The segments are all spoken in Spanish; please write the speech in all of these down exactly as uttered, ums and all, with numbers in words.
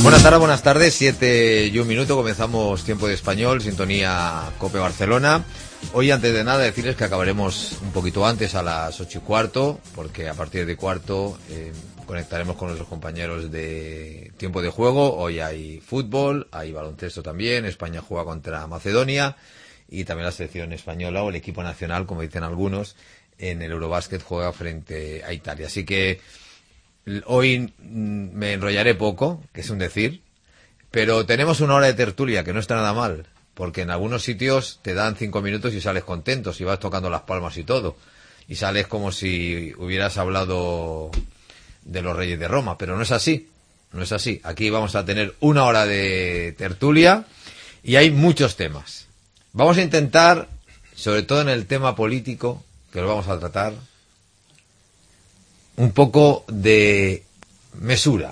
Buenas tardes, buenas tardes, siete y un minuto, comenzamos Tiempo de Español, sintonía COPE Barcelona. Hoy, antes de nada, decirles que acabaremos un poquito antes, a las ocho y cuarto, porque a partir de cuarto eh, conectaremos con nuestros compañeros de Tiempo de Juego. Hoy hay fútbol, hay baloncesto también, España juega contra Macedonia y también la selección española o el equipo nacional, como dicen algunos, en el Eurobásquet juega frente a Italia. Así que hoy me enrollaré poco, que es un decir, pero tenemos una hora de tertulia, que no está nada mal, porque en algunos sitios te dan cinco minutos y sales contento, si vas tocando las palmas y todo, y sales como si hubieras hablado de los reyes de Roma, pero no es así, no es así. Aquí vamos a tener una hora de tertulia y hay muchos temas. Vamos a intentar, sobre todo en el tema político, que lo vamos a tratar, un poco de mesura.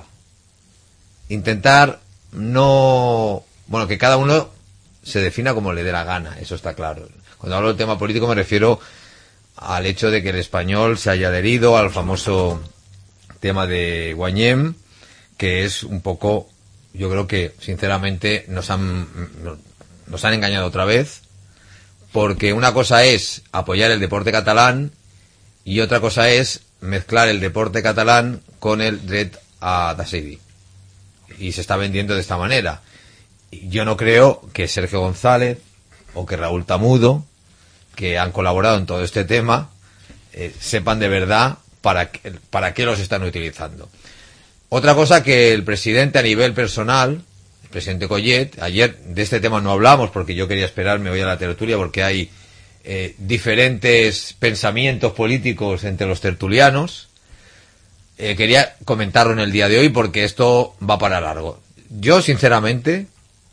Intentar no... Bueno, que cada uno se defina como le dé la gana, eso está claro. Cuando hablo del tema político me refiero al hecho de que el español se haya adherido al famoso tema de Guanyem, que es un poco... Yo creo que, sinceramente, nos han, nos han engañado otra vez, porque una cosa es apoyar el deporte catalán y otra cosa es mezclar el deporte catalán con el dret a decidir. Y se está vendiendo de esta manera. Yo no creo que Sergio González o que Raúl Tamudo, que han colaborado en todo este tema, eh, sepan de verdad para, para qué los están utilizando. Otra cosa que el presidente, a nivel personal, el presidente Collet, ayer de este tema no hablamos porque yo quería esperarme hoy a la tertulia porque hay Eh, diferentes pensamientos políticos entre los tertulianos. Eh, quería comentarlo en el día de hoy porque esto va para largo. Yo, sinceramente,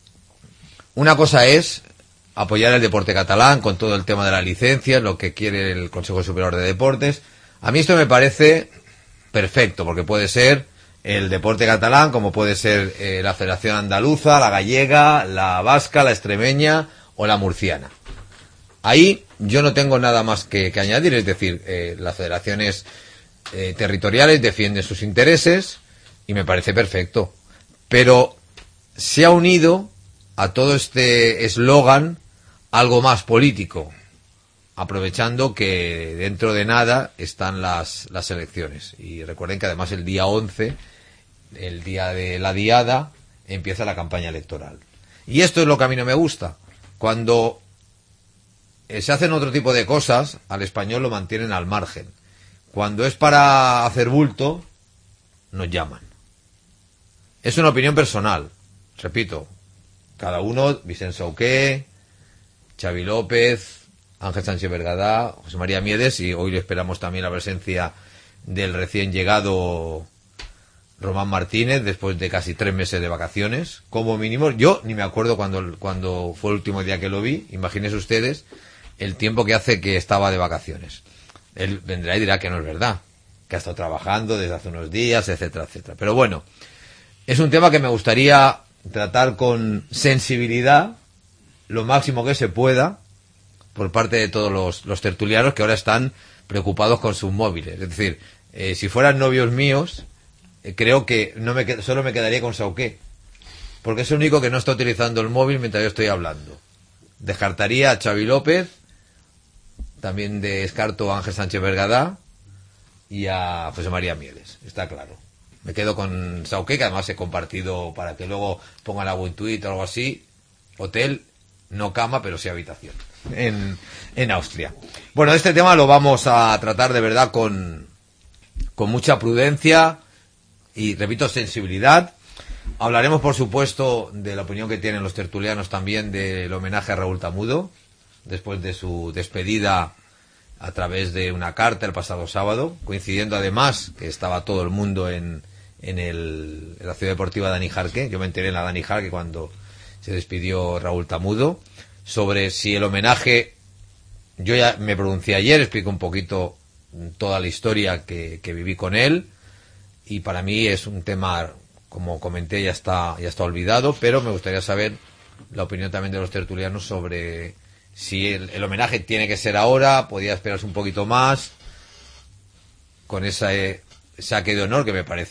una cosa es apoyar el deporte catalán con todo el tema de las licencias, lo que quiere el Consejo Superior de Deportes. A mí esto me parece perfecto, porque puede ser el deporte catalán, como puede ser eh, la Federación Andaluza, la gallega, la vasca, la extremeña o la murciana. Ahí yo no tengo nada más que, que añadir, es decir, eh, las federaciones eh, territoriales defienden sus intereses y me parece perfecto. Pero se ha unido a todo este eslogan algo más político, aprovechando que dentro de nada están las, las elecciones. Y recuerden que además el día once, el día de la diada, empieza la campaña electoral. Y esto es lo que a mí no me gusta. Cuando se hacen otro tipo de cosas, al español lo mantienen al margen. Cuando es para hacer bulto, nos llaman. Es una opinión personal, repito. Cada uno, Vicente Sauqué, Xavi López, Ángel Sánchez Bergadá, José María Miedes, y hoy le esperamos también la presencia del recién llegado Román Martínez, después de casi tres meses de vacaciones, como mínimo. Yo ni me acuerdo cuando, cuando fue el último día que lo vi, imagínense ustedes el tiempo que hace que estaba de vacaciones. Él vendrá y dirá que no es verdad, que ha estado trabajando desde hace unos días, etcétera, etcétera. Pero bueno, es un tema que me gustaría tratar con sensibilidad, lo máximo que se pueda, por parte de todos los, los tertulianos que ahora están preocupados con sus móviles. Es decir, eh, si fueran novios míos, eh, creo que no me qued- solo me quedaría con Sauqué, porque es el único que no está utilizando el móvil mientras yo estoy hablando. Descartaría a Xavi López, también descarto a Ángel Sánchez Bergadá y a José María Miedes, está claro. Me quedo con Sauqué, que además he compartido para que luego pongan algo en Twitter o algo así. Hotel, no cama, pero sí habitación, en, en Austria. Bueno, este tema lo vamos a tratar de verdad con, con mucha prudencia y, repito, sensibilidad. Hablaremos, por supuesto, de la opinión que tienen los tertulianos también del homenaje a Raúl Tamudo, después de su despedida a través de una carta el pasado sábado, coincidiendo además que estaba todo el mundo en, en, el, en la ciudad deportiva Dani Jarque. Yo me enteré en la Dani Jarque cuando se despidió Raúl Tamudo, sobre si el homenaje... Yo ya me pronuncié ayer, explico un poquito toda la historia que, que viví con él, y para mí es un tema, como comenté, ya está, ya está olvidado, pero me gustaría saber la opinión también de los tertulianos sobre si el, el homenaje tiene que ser ahora, podría esperarse un poquito más, con ese saque de honor que me parece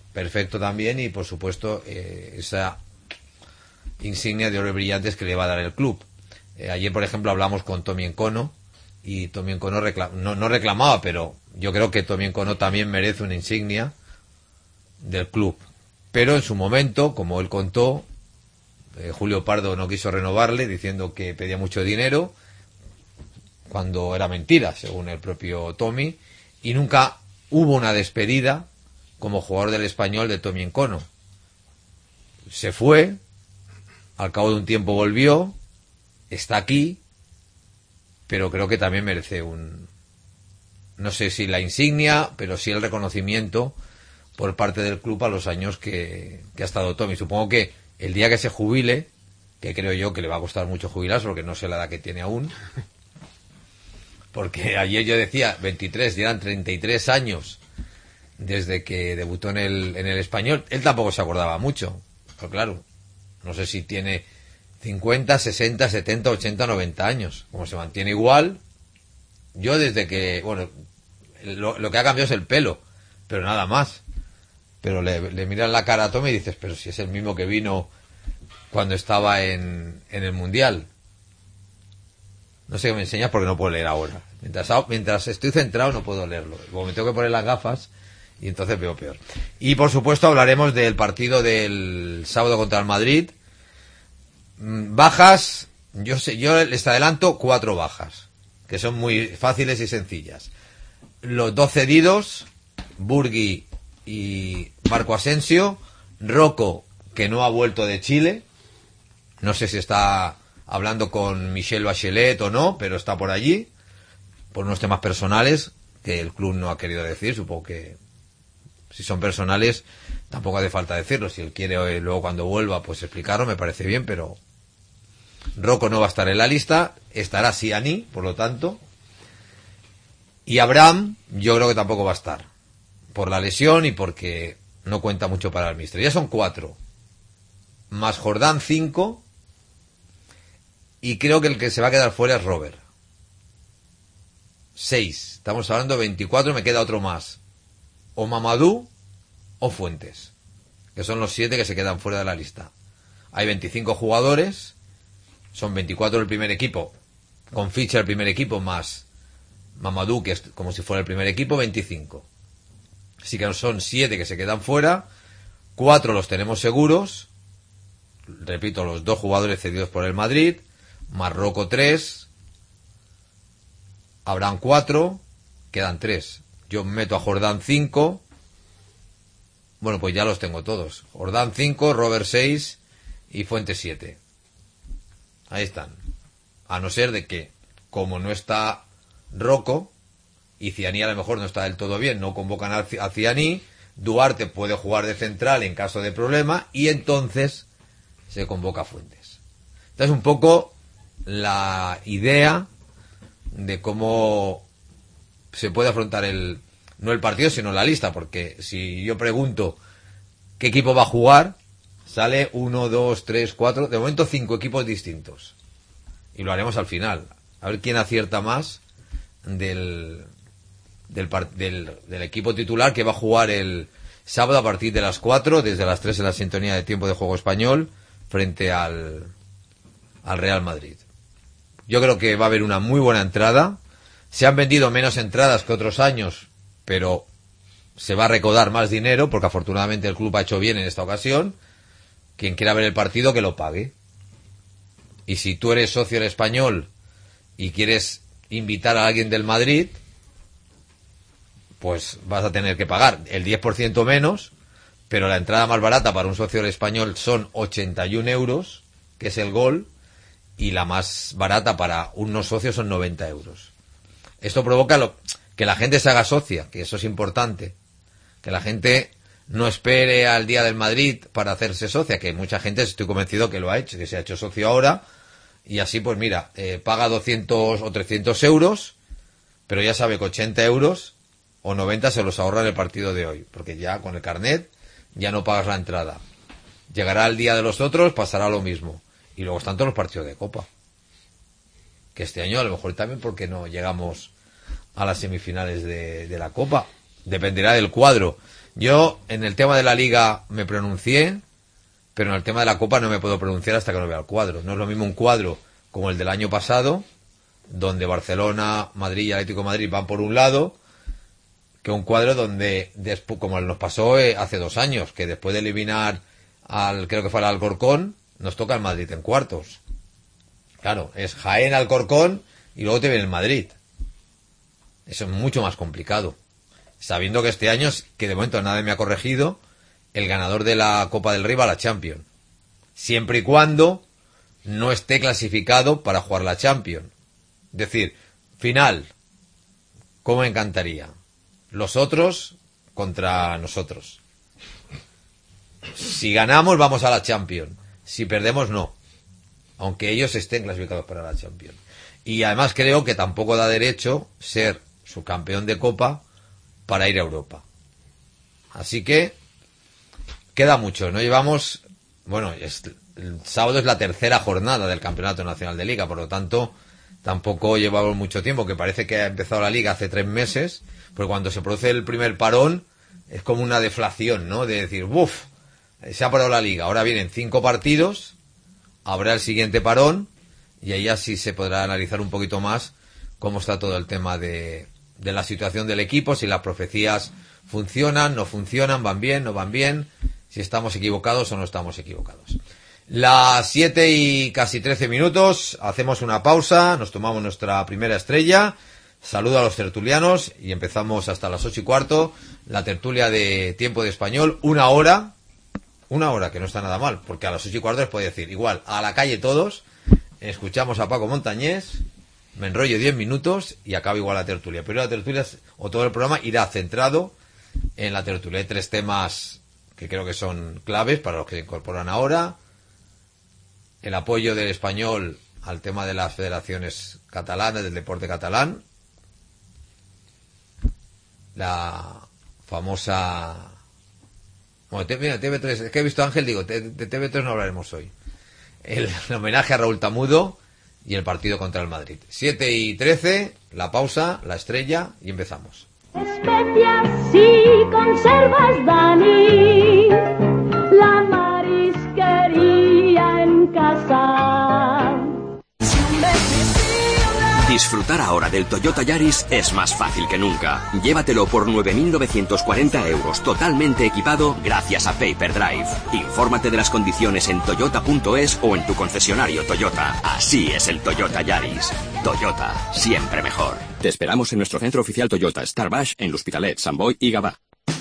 perfecto también, y por supuesto eh, esa insignia de oro brillantes que le va a dar el club. Eh, ayer, por ejemplo, hablamos con Tommy Encono, y Tommy Encono recla- no, no reclamaba, pero yo creo que Tommy Encono también merece una insignia del club. Pero en su momento, como él contó, eh, Julio Pardo no quiso renovarle diciendo que pedía mucho dinero, cuando era mentira, según el propio Tommy, y nunca hubo una despedida como jugador del Español de Tommy Encono. Se fue, al cabo de un tiempo volvió, está aquí, pero creo que también merece un, no sé si la insignia, pero sí el reconocimiento por parte del club a los años que, que ha estado Tommy. Supongo que el día que se jubile, que creo yo que le va a costar mucho jubilarse porque no sé la edad que tiene aún, porque ayer yo decía veintitrés y eran treinta y tres años desde que debutó en el, en el Español. Él tampoco se acordaba mucho, pero claro, no sé si tiene cincuenta, sesenta, setenta, ochenta, noventa años, como se mantiene igual. Yo desde que, bueno, lo, lo que ha cambiado es el pelo, pero nada más. Pero le, le miras la cara a Tommy y dices, pero si es el mismo que vino cuando estaba en, en el Mundial. No sé qué me enseñas porque no puedo leer ahora. Mientras, mientras estoy centrado no puedo leerlo. Luego me tengo que poner las gafas y entonces veo peor. Y por supuesto hablaremos del partido del sábado contra el Madrid. Bajas, yo sé, yo les adelanto cuatro bajas, que son muy fáciles y sencillas. Los dos cedidos, Burgui y Marco Asensio, Rocco, que no ha vuelto de Chile, no sé si está hablando con Michelle Bachelet o no, pero está por allí, por unos temas personales, que el club no ha querido decir. Supongo que si son personales tampoco hace falta decirlo, si él quiere luego cuando vuelva pues explicarlo, me parece bien, pero Rocco no va a estar en la lista, estará Siani, por lo tanto, y Abraham yo creo que tampoco va a estar, por la lesión y porque no cuenta mucho para el míster. Ya son cuatro, más Jordán cinco, y creo que el que se va a quedar fuera es Robert. Seis, estamos hablando de veinticuatro, me queda otro más, o Mamadou o Fuentes, que son los siete que se quedan fuera de la lista. Hay veinticinco jugadores, son veinticuatro del primer equipo, con ficha del primer equipo, más Mamadou, que es como si fuera el primer equipo, veinticinco. Así que son siete que se quedan fuera, cuatro los tenemos seguros, repito, los dos jugadores cedidos por el Madrid, más Rocco tres, Abraham cuatro, quedan tres. Yo meto a Jordán cinco, bueno, pues ya los tengo todos. Jordán cinco, Robert seis y Fuentes siete. Ahí están. A no ser de que, como no está Rocco, y Cianí a lo mejor no está del todo bien, no convocan a Cianí, Duarte puede jugar de central en caso de problema, y entonces se convoca a Fuentes. Esta es un poco la idea de cómo se puede afrontar el, no el partido, sino la lista, porque si yo pregunto qué equipo va a jugar, sale uno, dos, tres, cuatro, de momento cinco equipos distintos. Y lo haremos al final. A ver quién acierta más del, del, del, del equipo titular que va a jugar el sábado a partir de las cuatro, desde las tres en la sintonía de Tiempo de Juego Español, frente al, al Real Madrid. Yo creo que va a haber una muy buena entrada. Se han vendido menos entradas que otros años, pero se va a recaudar más dinero, porque afortunadamente el club ha hecho bien en esta ocasión. Quien quiera ver el partido, que lo pague. Y si tú eres socio del Español y quieres invitar a alguien del Madrid, pues vas a tener que pagar el diez por ciento menos, pero la entrada más barata para un socio del Español son ochenta y un euros, que es el gol, y la más barata para unos socios son noventa euros. Esto provoca lo, que la gente se haga socia, que eso es importante. Que la gente no espere al día del Madrid para hacerse socia, que mucha gente, estoy convencido que lo ha hecho, que se ha hecho socio ahora, y así pues mira, eh, paga doscientos o trescientos euros, pero ya sabe que ochenta euros o noventa se los ahorra en el partido de hoy, porque ya con el carnet ya no pagas la entrada. Llegará el día de los otros, pasará lo mismo. Y luego están todos los partidos de Copa. Que este año a lo mejor también porque no llegamos a las semifinales de, de la Copa. dependerá del cuadro. Yo en el tema de la Liga me pronuncié, pero en el tema de la Copa no me puedo pronunciar hasta que no vea el cuadro. No es lo mismo un cuadro como el del año pasado, donde Barcelona, Madrid y Atlético de Madrid van por un lado, que un cuadro donde, después, como nos pasó eh, hace dos años, que después de eliminar al, creo que fue al Alcorcón, nos toca el Madrid en cuartos. Claro, es Jaén, Alcorcón y luego te viene el Madrid. Eso es mucho más complicado. Sabiendo que este año, que de momento nadie me ha corregido, el ganador de la Copa del Rey va a la Champions. Siempre y cuando no esté clasificado para jugar la Champions. Es decir, final, ¿cómo me encantaría? Los otros contra nosotros. Si ganamos, vamos a la Champions. Si perdemos, no. Aunque ellos estén clasificados para la Champions. Y además creo que tampoco da derecho ser subcampeón de Copa para ir a Europa. Así que queda mucho. No llevamos... Bueno, es, el sábado es la tercera jornada del Campeonato Nacional de Liga, por lo tanto tampoco llevamos mucho tiempo, que parece que ha empezado la Liga hace tres meses, pero cuando se produce el primer parón es como una deflación, ¿no? De decir, ¡buf! Se ha parado la Liga. Ahora vienen cinco partidos, habrá el siguiente parón y ahí así se podrá analizar un poquito más cómo está todo el tema de, de la situación del equipo, si las profecías funcionan, no funcionan, van bien, no van bien, si estamos equivocados o no estamos equivocados. Las siete y casi trece minutos, hacemos una pausa, nos tomamos nuestra primera estrella, saludo a los tertulianos y empezamos hasta las ocho y cuarto, la tertulia de Tiempo de Español, una hora, una hora que no está nada mal, porque a las ocho y cuarto les puedo decir, igual, a la calle todos, escuchamos a Paco Montañés, me enrollo diez minutos y acabo igual la tertulia, pero la tertulia o todo el programa irá centrado en la tertulia. Hay tres temas que creo que son claves para los que se incorporan ahora: el apoyo del Español al tema de las federaciones catalanas, del deporte catalán, la famosa... Bueno, T V tres, es que he visto a Ángel, digo, de T V tres no hablaremos hoy. El, el homenaje a Raúl Tamudo y el partido contra el Madrid. siete y trece, la pausa, la estrella y empezamos. Especias y conservas, Dani, la marisquería en casa. Disfrutar ahora del Toyota Yaris es más fácil que nunca. Llévatelo por nueve mil novecientos cuarenta euros totalmente equipado gracias a Paper Drive. Infórmate de las condiciones en toyota punto es o en tu concesionario Toyota. Así es el Toyota Yaris. Toyota, siempre mejor. Te esperamos en nuestro centro oficial Toyota, Starbush, en L'Hospitalet, Sant Boi y Gavà.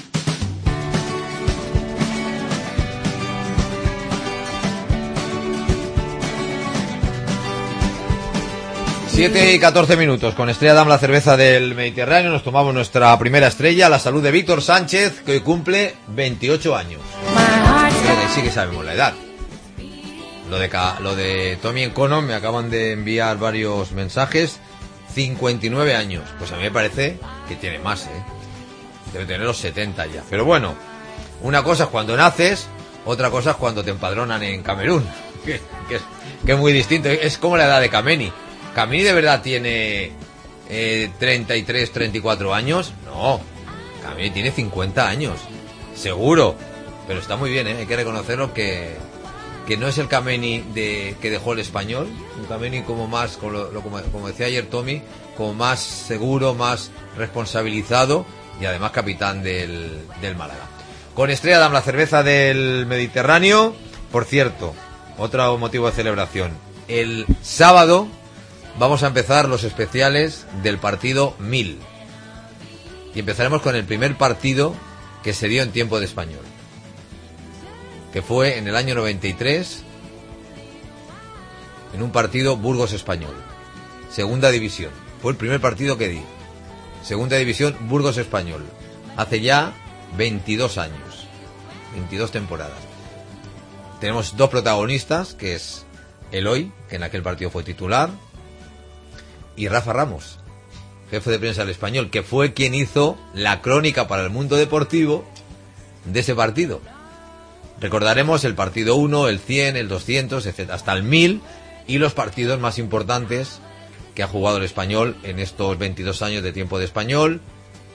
siete y catorce minutos, con Estrella Damm, la cerveza del Mediterráneo, nos tomamos nuestra primera estrella, la salud de Víctor Sánchez, que hoy cumple veintiocho años. Creo que ahí sí que sabemos la edad. Lo de, lo de Tommy Encono, me acaban de enviar varios mensajes, cincuenta y nueve años. Pues a mí me parece que tiene más, ¿eh? Debe tener los setenta ya. Pero bueno, una cosa es cuando naces, otra cosa es cuando te empadronan en Camerún, que, que, es, que es muy distinto. Es como la edad de Kameni. ¿Kameni de verdad tiene eh, treinta y tres, treinta y cuatro años? No, Kameni tiene cincuenta años, seguro. Pero está muy bien, ¿eh? Hay que reconocerlo que, que no es el Kameni de, que dejó el Español. Un Kameni como más, como, lo, como, como decía ayer Tommy, como más seguro, más responsabilizado y además capitán del, del Málaga. Con Estrella Damm, la cerveza del Mediterráneo. Por cierto, otro motivo de celebración. El sábado vamos a empezar los especiales del partido mil. Y empezaremos con el primer partido que se dio en Tiempo de Español, que fue en el año noventa y tres, en un partido Burgos Español, segunda división. Fue el primer partido que di. Segunda división, Burgos Español. Hace ya veintidós años. veintidós temporadas. Tenemos dos protagonistas, que es Eloy, que en aquel partido fue titular, y Rafa Ramos, jefe de prensa del Español, que fue quien hizo la crónica para el mundo deportivo de ese partido. Recordaremos el partido uno, el cien, el doscientos, etcétera, hasta el mil, y los partidos más importantes que ha jugado el Español en estos veintidós años de Tiempo de Español,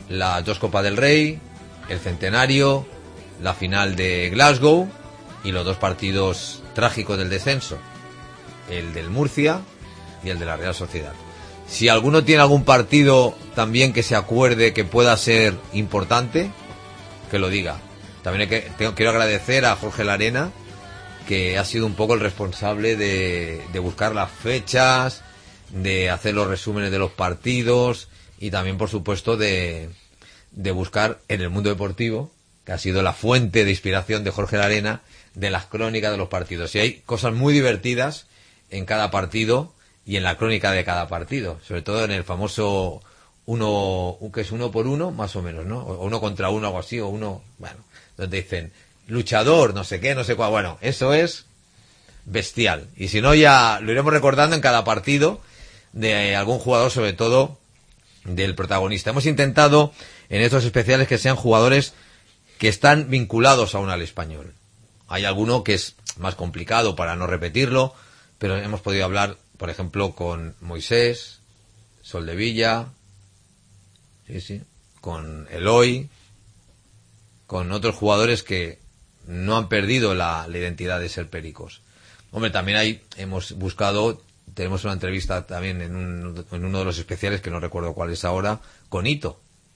las dos Copas del Rey, el centenario, la final de Glasgow y los dos partidos trágicos del descenso, el del Murcia y el de la Real Sociedad. Si alguno tiene algún partido también que se acuerde que pueda ser importante, que lo diga. También hay que, tengo, quiero agradecer a Jorge Larena, que ha sido un poco el responsable de, de buscar las fechas, de hacer los resúmenes de los partidos y también, por supuesto, de, de buscar en el mundo deportivo, que ha sido la fuente de inspiración de Jorge Larena, de las crónicas de los partidos. Y hay cosas muy divertidas en cada partido y en la crónica de cada partido, sobre todo en el famoso uno, que es uno por uno, más o menos, ¿no? O uno contra uno, algo así, o uno, bueno, donde dicen luchador, no sé qué, no sé cuál. Bueno, eso es bestial. Y si no, ya lo iremos recordando en cada partido de algún jugador, sobre todo del protagonista. Hemos intentado en estos especiales que sean jugadores que están vinculados aún al Español. Hay alguno que es más complicado para no repetirlo, pero hemos podido hablar, por ejemplo, con Moisés, Soldevilla, sí, sí, con Eloy, con otros jugadores que no han perdido la, la identidad de ser pericos. Hombre, también hay, hemos buscado, tenemos una entrevista también en, un, en uno de los especiales, que no recuerdo cuál es ahora, con Ito.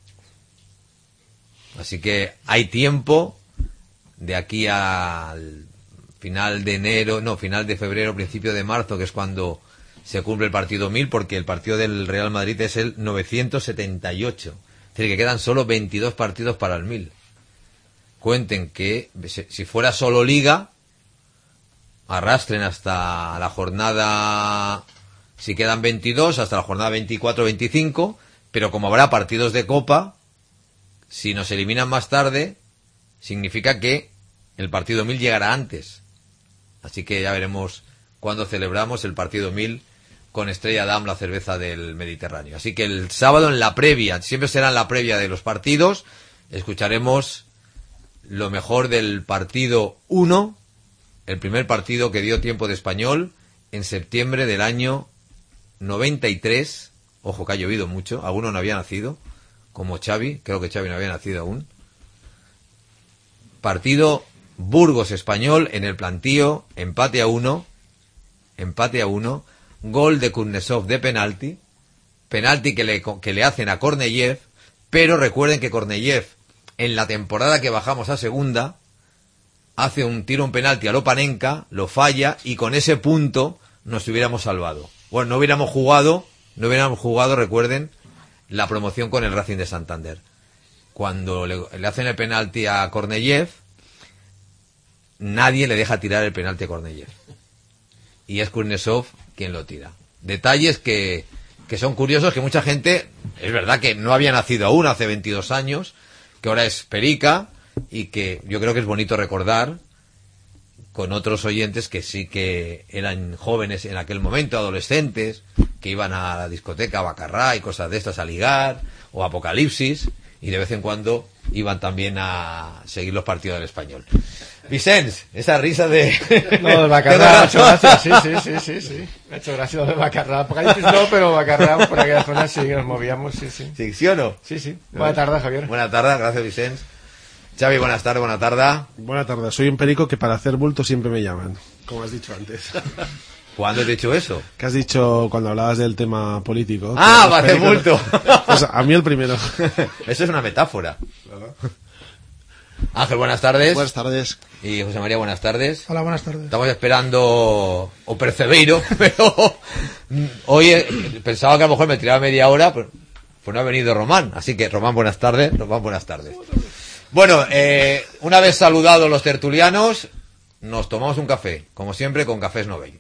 Así que hay tiempo de aquí al final de enero, no, final de febrero, principio de marzo, que es cuando se cumple el partido mil, porque el partido del Real Madrid es el novecientos setenta y ocho. Es decir, que quedan solo veintidós partidos para el mil. Cuenten que si fuera solo Liga, arrastren hasta la jornada, si quedan veintidós, hasta la jornada veinticuatro veinticinco, pero como habrá partidos de Copa, si nos eliminan más tarde, significa que el partido mil llegará antes. Así que ya veremos cuándo celebramos el partido mil con Estrella Damm, la cerveza del Mediterráneo. Así que el sábado en la previa, siempre será en la previa de los partidos, escucharemos lo mejor del partido uno, el primer partido que dio Tiempo de Español en septiembre del año noventa y tres. Ojo que ha llovido mucho, alguno no había nacido, como Xavi, creo que Xavi no había nacido aún. Partido Burgos Español en el plantío, empate a uno, empate a uno, gol de Kuznetsov de penalti, penalti que le, que le hacen a Korneyev, pero recuerden que Korneyev, en la temporada que bajamos a segunda, hace un tiro, un penalti a Lopanenka, lo falla, y con ese punto nos hubiéramos salvado. Bueno, no hubiéramos jugado, no hubiéramos jugado, recuerden, la promoción con el Racing de Santander. Cuando le, le hacen el penalti a Korneyev, nadie le deja tirar el penalti a Korneyev. Y es Kuznetsov quien lo tira. Detalles que, que son curiosos, que mucha gente, es verdad que no había nacido aún, hace veintidós años, que ahora es perica, y que yo creo que es bonito recordar con otros oyentes que sí que eran jóvenes en aquel momento, adolescentes, que iban a la discoteca Bacarrá y cosas de estas a ligar, o Apocalipsis, y de vez en cuando iban también a seguir los partidos del Español. Vicens, esa risa de... No, de Bacarrá, ha hecho gracia, sí, sí, sí, sí, sí. Me ha hecho gracia lo de Bacarrá. Apocalipsis no, pero Bacarrá por aquella zona sí que nos movíamos, sí, sí. ¿Sí, sí o no? Sí, sí. Buena tarde, Javier. Buena tarde, gracias, Vicens. Xavi, buenas tardes, buena tarde. Buena tarde, soy un perico que para hacer bulto siempre me llaman, como has dicho antes. ¿Cuándo te he dicho eso? ¿Qué has dicho cuando hablabas del tema político? Ah, para hacer bulto. Pues a mí el primero. Eso es una metáfora. Ángel, buenas tardes. Buenas tardes. Y José María, buenas tardes. Hola, buenas tardes. Estamos esperando o Percebeiro, pero hoy eh, pensaba que a lo mejor me tiraba media hora, pero pues no ha venido Román. Así que, Román, buenas tardes. Román, buenas tardes. Bueno, eh, una vez saludados los tertulianos, nos tomamos un café, como siempre, con Cafés Novell.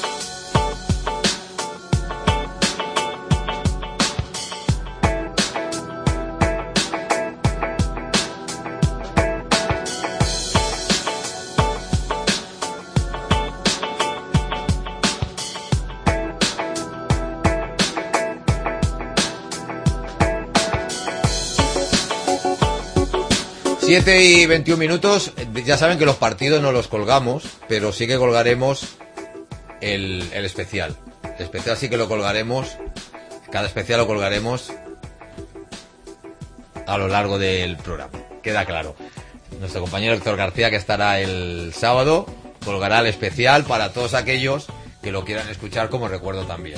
siete y veintiún minutos, ya saben que los partidos no los colgamos, pero sí que colgaremos el, el especial. El especial sí que lo colgaremos, cada especial lo colgaremos a lo largo del programa. Queda claro. Nuestro compañero Héctor García, que estará el sábado, colgará el especial para todos aquellos que lo quieran escuchar como recuerdo también.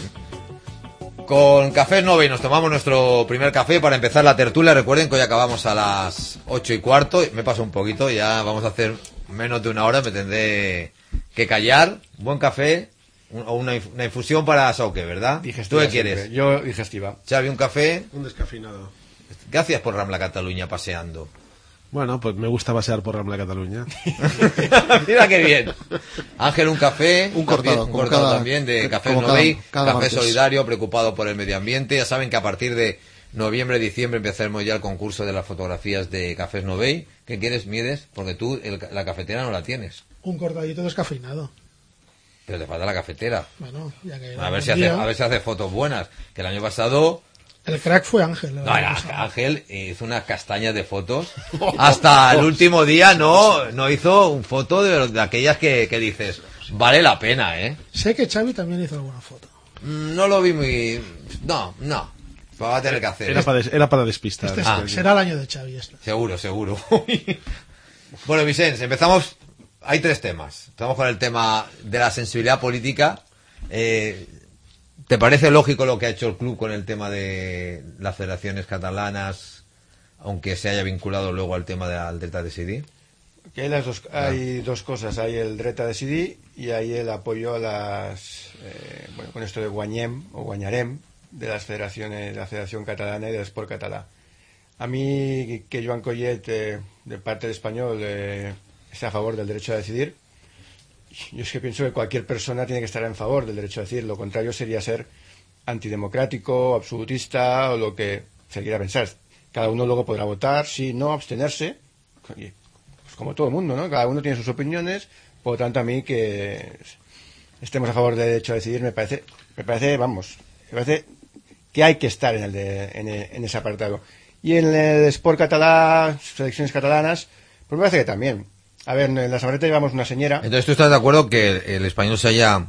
Con Cafés Novey nos tomamos nuestro primer café para empezar la tertulia. Recuerden que hoy acabamos a las ocho y cuarto. Me paso un poquito, ya vamos a hacer menos de una hora. Me tendré que callar. Buen café o una, inf- una infusión para Sauque, ¿verdad? Digestiva. ¿Tú qué siempre. quieres? Yo digestiva. Xavi, un café. Un descafeinado. Gracias por Rambla Cataluña paseando. Bueno, pues me gusta pasear por Rambla Cataluña. Mira qué bien. Ángel, un café. Un también, cortado, un como cortado cada- también de que- Cafés como Novey. cada- cada Café martes. solidario, preocupado por el medio ambiente. Ya saben que a partir de noviembre, diciembre empezaremos ya el concurso de las fotografías de Cafés Novey. ¿Qué quieres, Miedes? Porque tú el- la cafetera no la tienes. Un cortadito descafeinado. Pero te falta la cafetera. Bueno, ya que... A ver, un si hace, día- a ver si hace fotos buenas. Que el año pasado... El crack fue Ángel. No, era Ángel hizo unas castañas de fotos. Hasta el último día no, no hizo un foto de, de aquellas que, que dices, vale la pena, ¿eh? Sé que Xavi también hizo alguna foto. Mm, No lo vi muy... No, no. Lo va a tener que hacer. Era para, des- era para despistar. Este es- Ah. será el año de Xavi. Este. Seguro, seguro. Bueno, Vicens, empezamos... Hay tres temas. Estamos con el tema de la sensibilidad política. Eh, ¿Te parece lógico lo que ha hecho el club con el tema de las federaciones catalanas, aunque se haya vinculado luego al tema del Delta de Sidí? Que hay, las dos, hay dos cosas. Hay el Dret a Decidir y hay el apoyo a las... eh, bueno, con esto de Guanyem o Guanyarem, de las federaciones, de la Federación Catalana y del Sport Català. A mí, que Joan Collet, eh, de parte de Español, eh, está a favor del derecho a decidir, yo es que pienso que cualquier persona tiene que estar en favor del derecho a decidir. Lo contrario sería ser antidemocrático, absolutista o lo que se quiera pensar. Cada uno luego podrá votar, sí, no, abstenerse. Y, pues como todo el mundo, ¿no? Cada uno tiene sus opiniones. Por lo tanto, a mí que estemos a favor del derecho a decidir me parece, me parece, vamos, me parece que hay que estar en el de, en, el- en ese apartado. Y en el Sport catalá, selecciones catalanas, pues me parece que también. A ver, en la Samareta llevamos una señora. Entonces, ¿tú estás de acuerdo que el, el español se haya,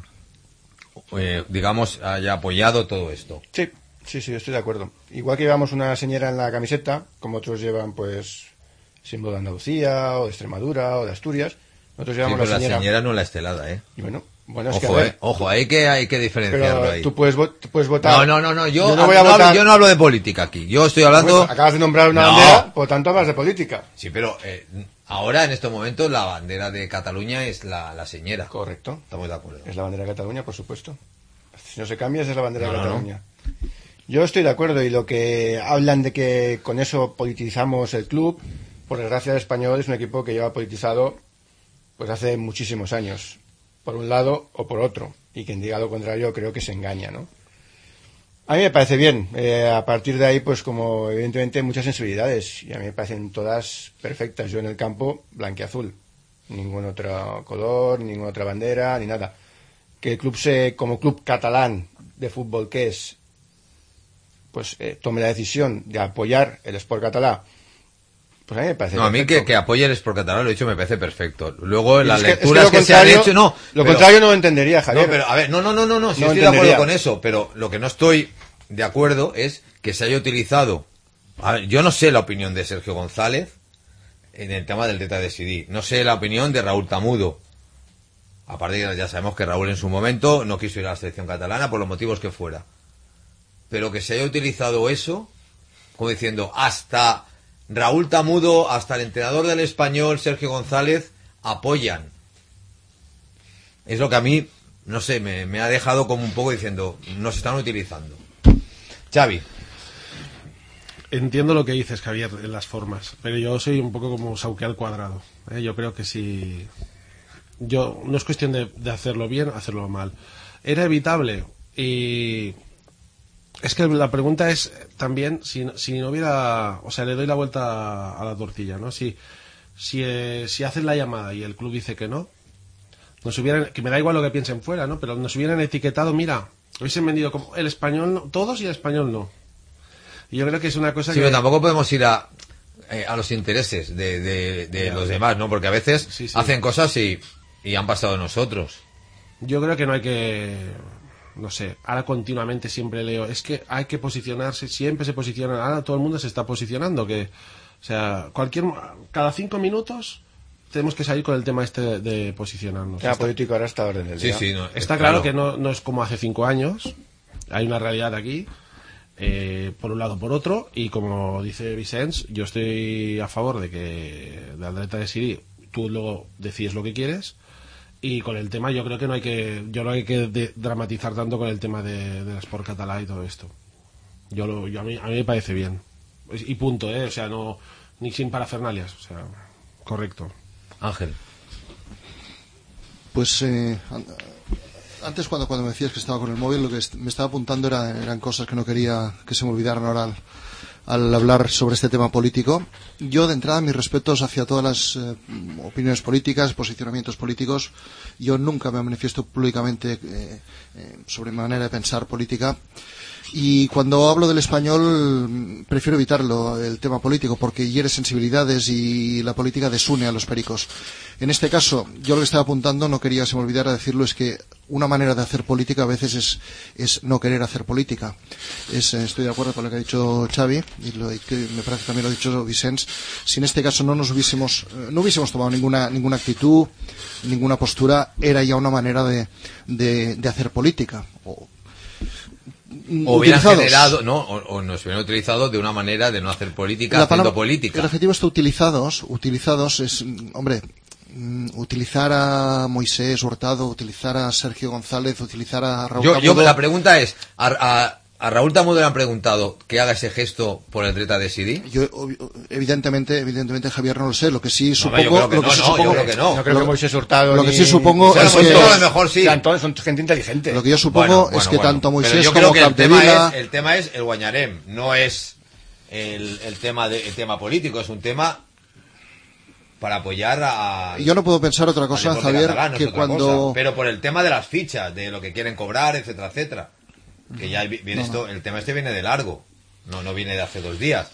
eh, digamos, haya apoyado todo esto? Sí, sí, sí, estoy de acuerdo. Igual que llevamos una señora en la camiseta, como otros llevan, pues, símbolo de Andalucía, o de Extremadura, o de Asturias, nosotros Sí, llevamos pero la la señora... señora no la estelada, ¿eh? Y bueno, bueno, es que a Ojo, ver, eh, ojo, hay que, hay que diferenciarlo pero ahí. tú puedes, vo- tú puedes votar... No, no, no, no, yo, no voy a no votar... hablo, yo no hablo de política aquí. Yo estoy hablando... Bueno, acabas de nombrar una No. bandera, por lo tanto hablas de política. Sí, pero eh, ahora, en estos momentos, la bandera de Cataluña es la, la señera. Correcto. Estamos de acuerdo. Es la bandera de Cataluña, por supuesto. Si no se cambia, esa es la bandera No, de no, no. Cataluña. Yo estoy de acuerdo, y lo que hablan de que con eso politizamos el club, por desgracia el Español es un equipo que lleva politizado pues hace muchísimos años, por un lado o por otro, y quien diga lo contrario creo que se engaña, ¿no? A mí me parece bien, eh, a partir de ahí pues como evidentemente hay muchas sensibilidades, y a mí me parecen todas perfectas. Yo en el campo blanquiazul, ningún otro color, ninguna otra bandera, ni nada. Que el club se, como club catalán de fútbol que es, pues eh, tome la decisión de apoyar el Sport Català, pues a mí me parece No, a mí perfecto. que, que apoye el Sport Catalán, lo he dicho, me parece perfecto. Luego, Y las es que- es que lecturas lo que, se han contrario- hecho, no. Lo pero- contrario no lo entendería, Javier. No, pero a ver, no, no, no, no, no, si No estoy de acuerdo entendería. con eso, pero lo que no estoy de acuerdo es que se haya utilizado. A ver, yo no sé la opinión de Sergio González en el tema del Delta de Sidí. No sé la opinión de Raúl Tamudo. Aparte, ya ya sabemos que Raúl en su momento no quiso ir a la selección catalana por los motivos que fuera. Pero que se haya utilizado eso, como diciendo, hasta Raúl Tamudo, hasta el entrenador del Español, Sergio González, apoyan. Es lo que a mí, no sé, me, me ha dejado como un poco diciendo, nos están utilizando. Xavi. Entiendo lo que dices, Javier, en las formas, pero yo soy un poco como Sauque al cuadrado. ¿eh? Yo creo que si... Yo, no es cuestión de, de hacerlo bien, hacerlo mal. Era evitable y... Es que la pregunta es también si, si no hubiera... O sea, le doy la vuelta a la tortilla, ¿no? Si, si, eh, si hacen la llamada y el club dice que no, nos hubieran... Que me da igual lo que piensen fuera, ¿no? Pero nos hubieran etiquetado, mira, hubiesen vendido como el español, no, todos y el español no. Y yo creo que es una cosa Sí, que... pero tampoco podemos ir a, eh, a los intereses de, de, de los demás, ¿no? Porque a veces Sí, sí. hacen cosas y, y han pasado nosotros. Yo creo que no hay que... no sé, ahora continuamente siempre leo, es que hay que posicionarse, siempre se posicionan, ahora todo el mundo se está posicionando, que, o sea, cualquier, cada cinco minutos tenemos que salir con el tema este de, de posicionarnos. Tema Está, político ahora está a orden del Sí, día. sí, no, está claro, claro que no, no es como hace cinco años, hay una realidad aquí, eh, por un lado por otro, y como dice Vicens, yo estoy a favor de que de Aldrete decidir, tú luego decides lo que quieres. Y con el tema yo creo que no hay que yo no hay que de, dramatizar tanto con el tema de, de la Sport Català y todo esto. Yo lo yo a mí a mí me parece bien. Y punto, eh, o sea, no ni sin parafernalias, o sea, correcto. Ángel. Pues eh, antes cuando cuando me decías que estaba con el móvil, lo que me estaba apuntando era, eran cosas que no quería que se me olvidaran ahora al, al hablar sobre este tema político. Yo, de entrada, mis respetos hacia todas las eh, opiniones políticas, posicionamientos políticos. Yo nunca me manifiesto públicamente eh, eh, sobre mi manera de pensar política. Y cuando hablo del español, prefiero evitarlo, el tema político, porque hiere sensibilidades y la política desune a los pericos. En este caso, yo lo que estaba apuntando, no quería se me olvidara decirlo, es que una manera de hacer política a veces es, es no querer hacer política. Es, estoy de acuerdo con lo que ha dicho Xavi, y lo que me parece que también lo ha dicho Vicens. Si en este caso no nos hubiésemos, no hubiésemos tomado ninguna, ninguna actitud, ninguna postura, era ya una manera de, de, de hacer política. O, O hubieran generado, ¿no? O, o nos hubieran utilizado de una manera de no hacer política, la haciendo palabra, política. El adjetivo está utilizados, utilizados es, hombre, utilizar a Moisés Hurtado, utilizar a Sergio González, utilizar a Raúl Yo, Tamudo. yo la pregunta es, a, a, a Raúl Tamudo le han preguntado que haga ese gesto por el Dreta de Sidí. Yo, evidentemente, evidentemente, Javier, no lo sé. Lo que sí No, supongo, yo creo que lo que no, sí no, supongo, yo creo que no. No creo lo, que Moisés Hurtado lo que ni- sí supongo ni es Sergio que- Montoro, a lo mejor sí. sean todos- son gente inteligente. lo que yo supongo Bueno, es bueno, que bueno. tanto Pero Moisés yo como creo que el tema, Capdevila, es, el tema es el Guañarem, no es el, el tema de, el tema político, es un tema para apoyar a... yo no puedo pensar otra al cosa, deporte Javier, catalán, no es que otra cuando cosa. Pero por el tema de las fichas, de lo que quieren cobrar, etcétera, etcétera. Que ya viene No, esto, el tema este viene de largo, no, no viene de hace dos días.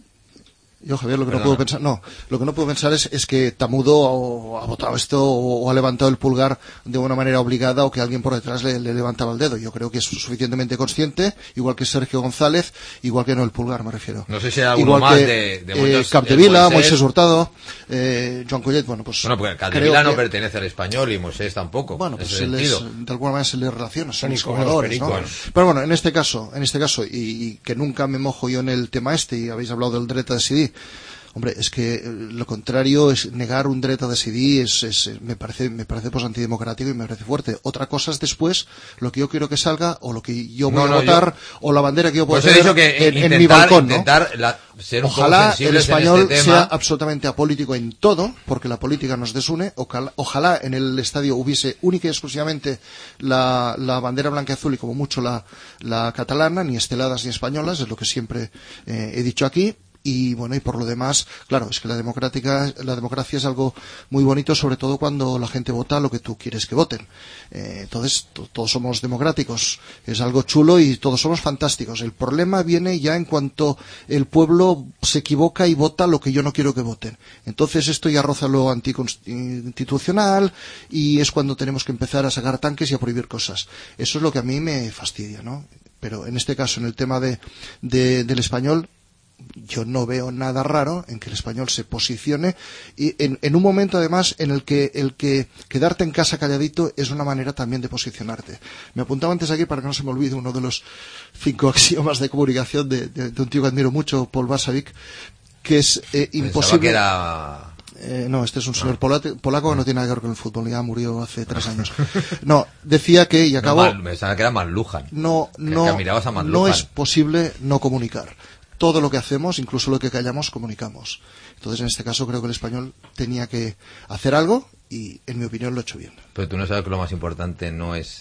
Yo, Javier, lo que no Perdona. puedo pensar, no, lo que no puedo pensar es, es que Tamudo ha votado esto o, o ha levantado el pulgar de una manera obligada o que alguien por detrás le, le levantaba el dedo. Yo creo que es suficientemente consciente, igual que Sergio González, igual que no el pulgar, me refiero. No sé si hay alguno igual más que, de, de eh, momentos, Capdevila, el Moisés Hurtado, eh, Joan Collet, bueno, pues. Bueno, porque creo Capdevila no que- pertenece al Español y Moisés tampoco. Bueno, en pues ese se les, sentido. de alguna manera se les relaciona, son Son mis como los jugadores, ¿no? pericos. Pero bueno, en este caso, en este caso, y, y que nunca me mojo yo en el tema este, y habéis hablado del Dreta de Sidí, hombre, es que eh, lo contrario es negar un Dreta de Sidí, es, es, me parece, me parece pues antidemocrático y me parece fuerte. Otra cosa es después lo que yo quiero que salga, o lo que yo voy No, a no, votar, o la bandera que yo puedo Pues he dicho tener que en, en intentar, mi balcón, ¿no? intentar la- ser un Ojalá poco el sensibles español en este sea tema. absolutamente apolítico en todo, porque la política nos desune. Ojalá, ojalá en el estadio hubiese única y exclusivamente la, la bandera blanca y azul y como mucho la, la catalana, ni esteladas ni españolas, es lo que siempre eh, he dicho aquí. Y bueno, y por lo demás, claro, es que la democrática, la democracia es algo muy bonito, sobre todo cuando la gente vota lo que tú quieres que voten. Eh, entonces, to- todos somos democráticos, es algo chulo y todos somos fantásticos. El problema viene ya en cuanto el pueblo se equivoca y vota lo que yo no quiero que voten. Entonces, esto ya roza lo anticonstitucional y es cuando tenemos que empezar a sacar tanques y a prohibir cosas. Eso es lo que a mí me fastidia, ¿no? Pero en este caso, en el tema de, de- del español, yo no veo nada raro en que el español se posicione y en, en un momento además en el que el que quedarte en casa calladito es una manera también de posicionarte. Me apuntaba antes aquí para que no se me olvide uno de los cinco axiomas de comunicación de, de- de un tío que admiro mucho, Paul Varsavik, que es eh, Pensaba imposible. que era... Eh, no, este es un señor polate- polaco que no tiene nada que ver con el fútbol, ya murió hace tres años. No, decía que, y No, acabó, Mal- pensaba que era Manlujan. no, Que- no, que mirabas a no Manlujan. es posible no comunicar. Todo lo que hacemos, incluso lo que callamos, comunicamos. Entonces, en este caso, creo que el español tenía que hacer algo y, en mi opinión, lo ha hecho bien. Pero tú no sabes que lo más importante no es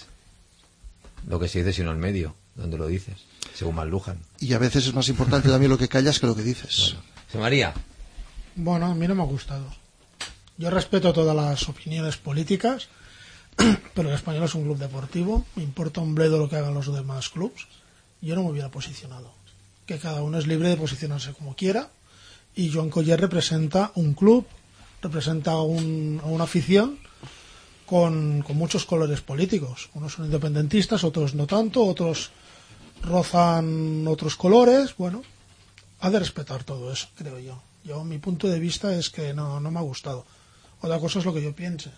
lo que se dice, sino el medio, donde lo dices, según Manlujan. Y a veces es más importante también lo que callas que lo que dices. Sí, María. Bueno, a mí no me ha gustado. Yo respeto todas las opiniones políticas, pero el Español es un club deportivo, me importa un bledo lo que hagan los demás clubs. Yo no me hubiera posicionado. Que cada uno es libre de posicionarse como quiera, y Joan Collet representa un club, representa un- a una afición con, con muchos colores políticos. Unos son independentistas, otros no tanto, otros rozan otros colores. Bueno, ha de respetar todo eso, creo yo. Yo, mi punto de vista es que no, no me ha gustado. Otra cosa es lo que yo piense,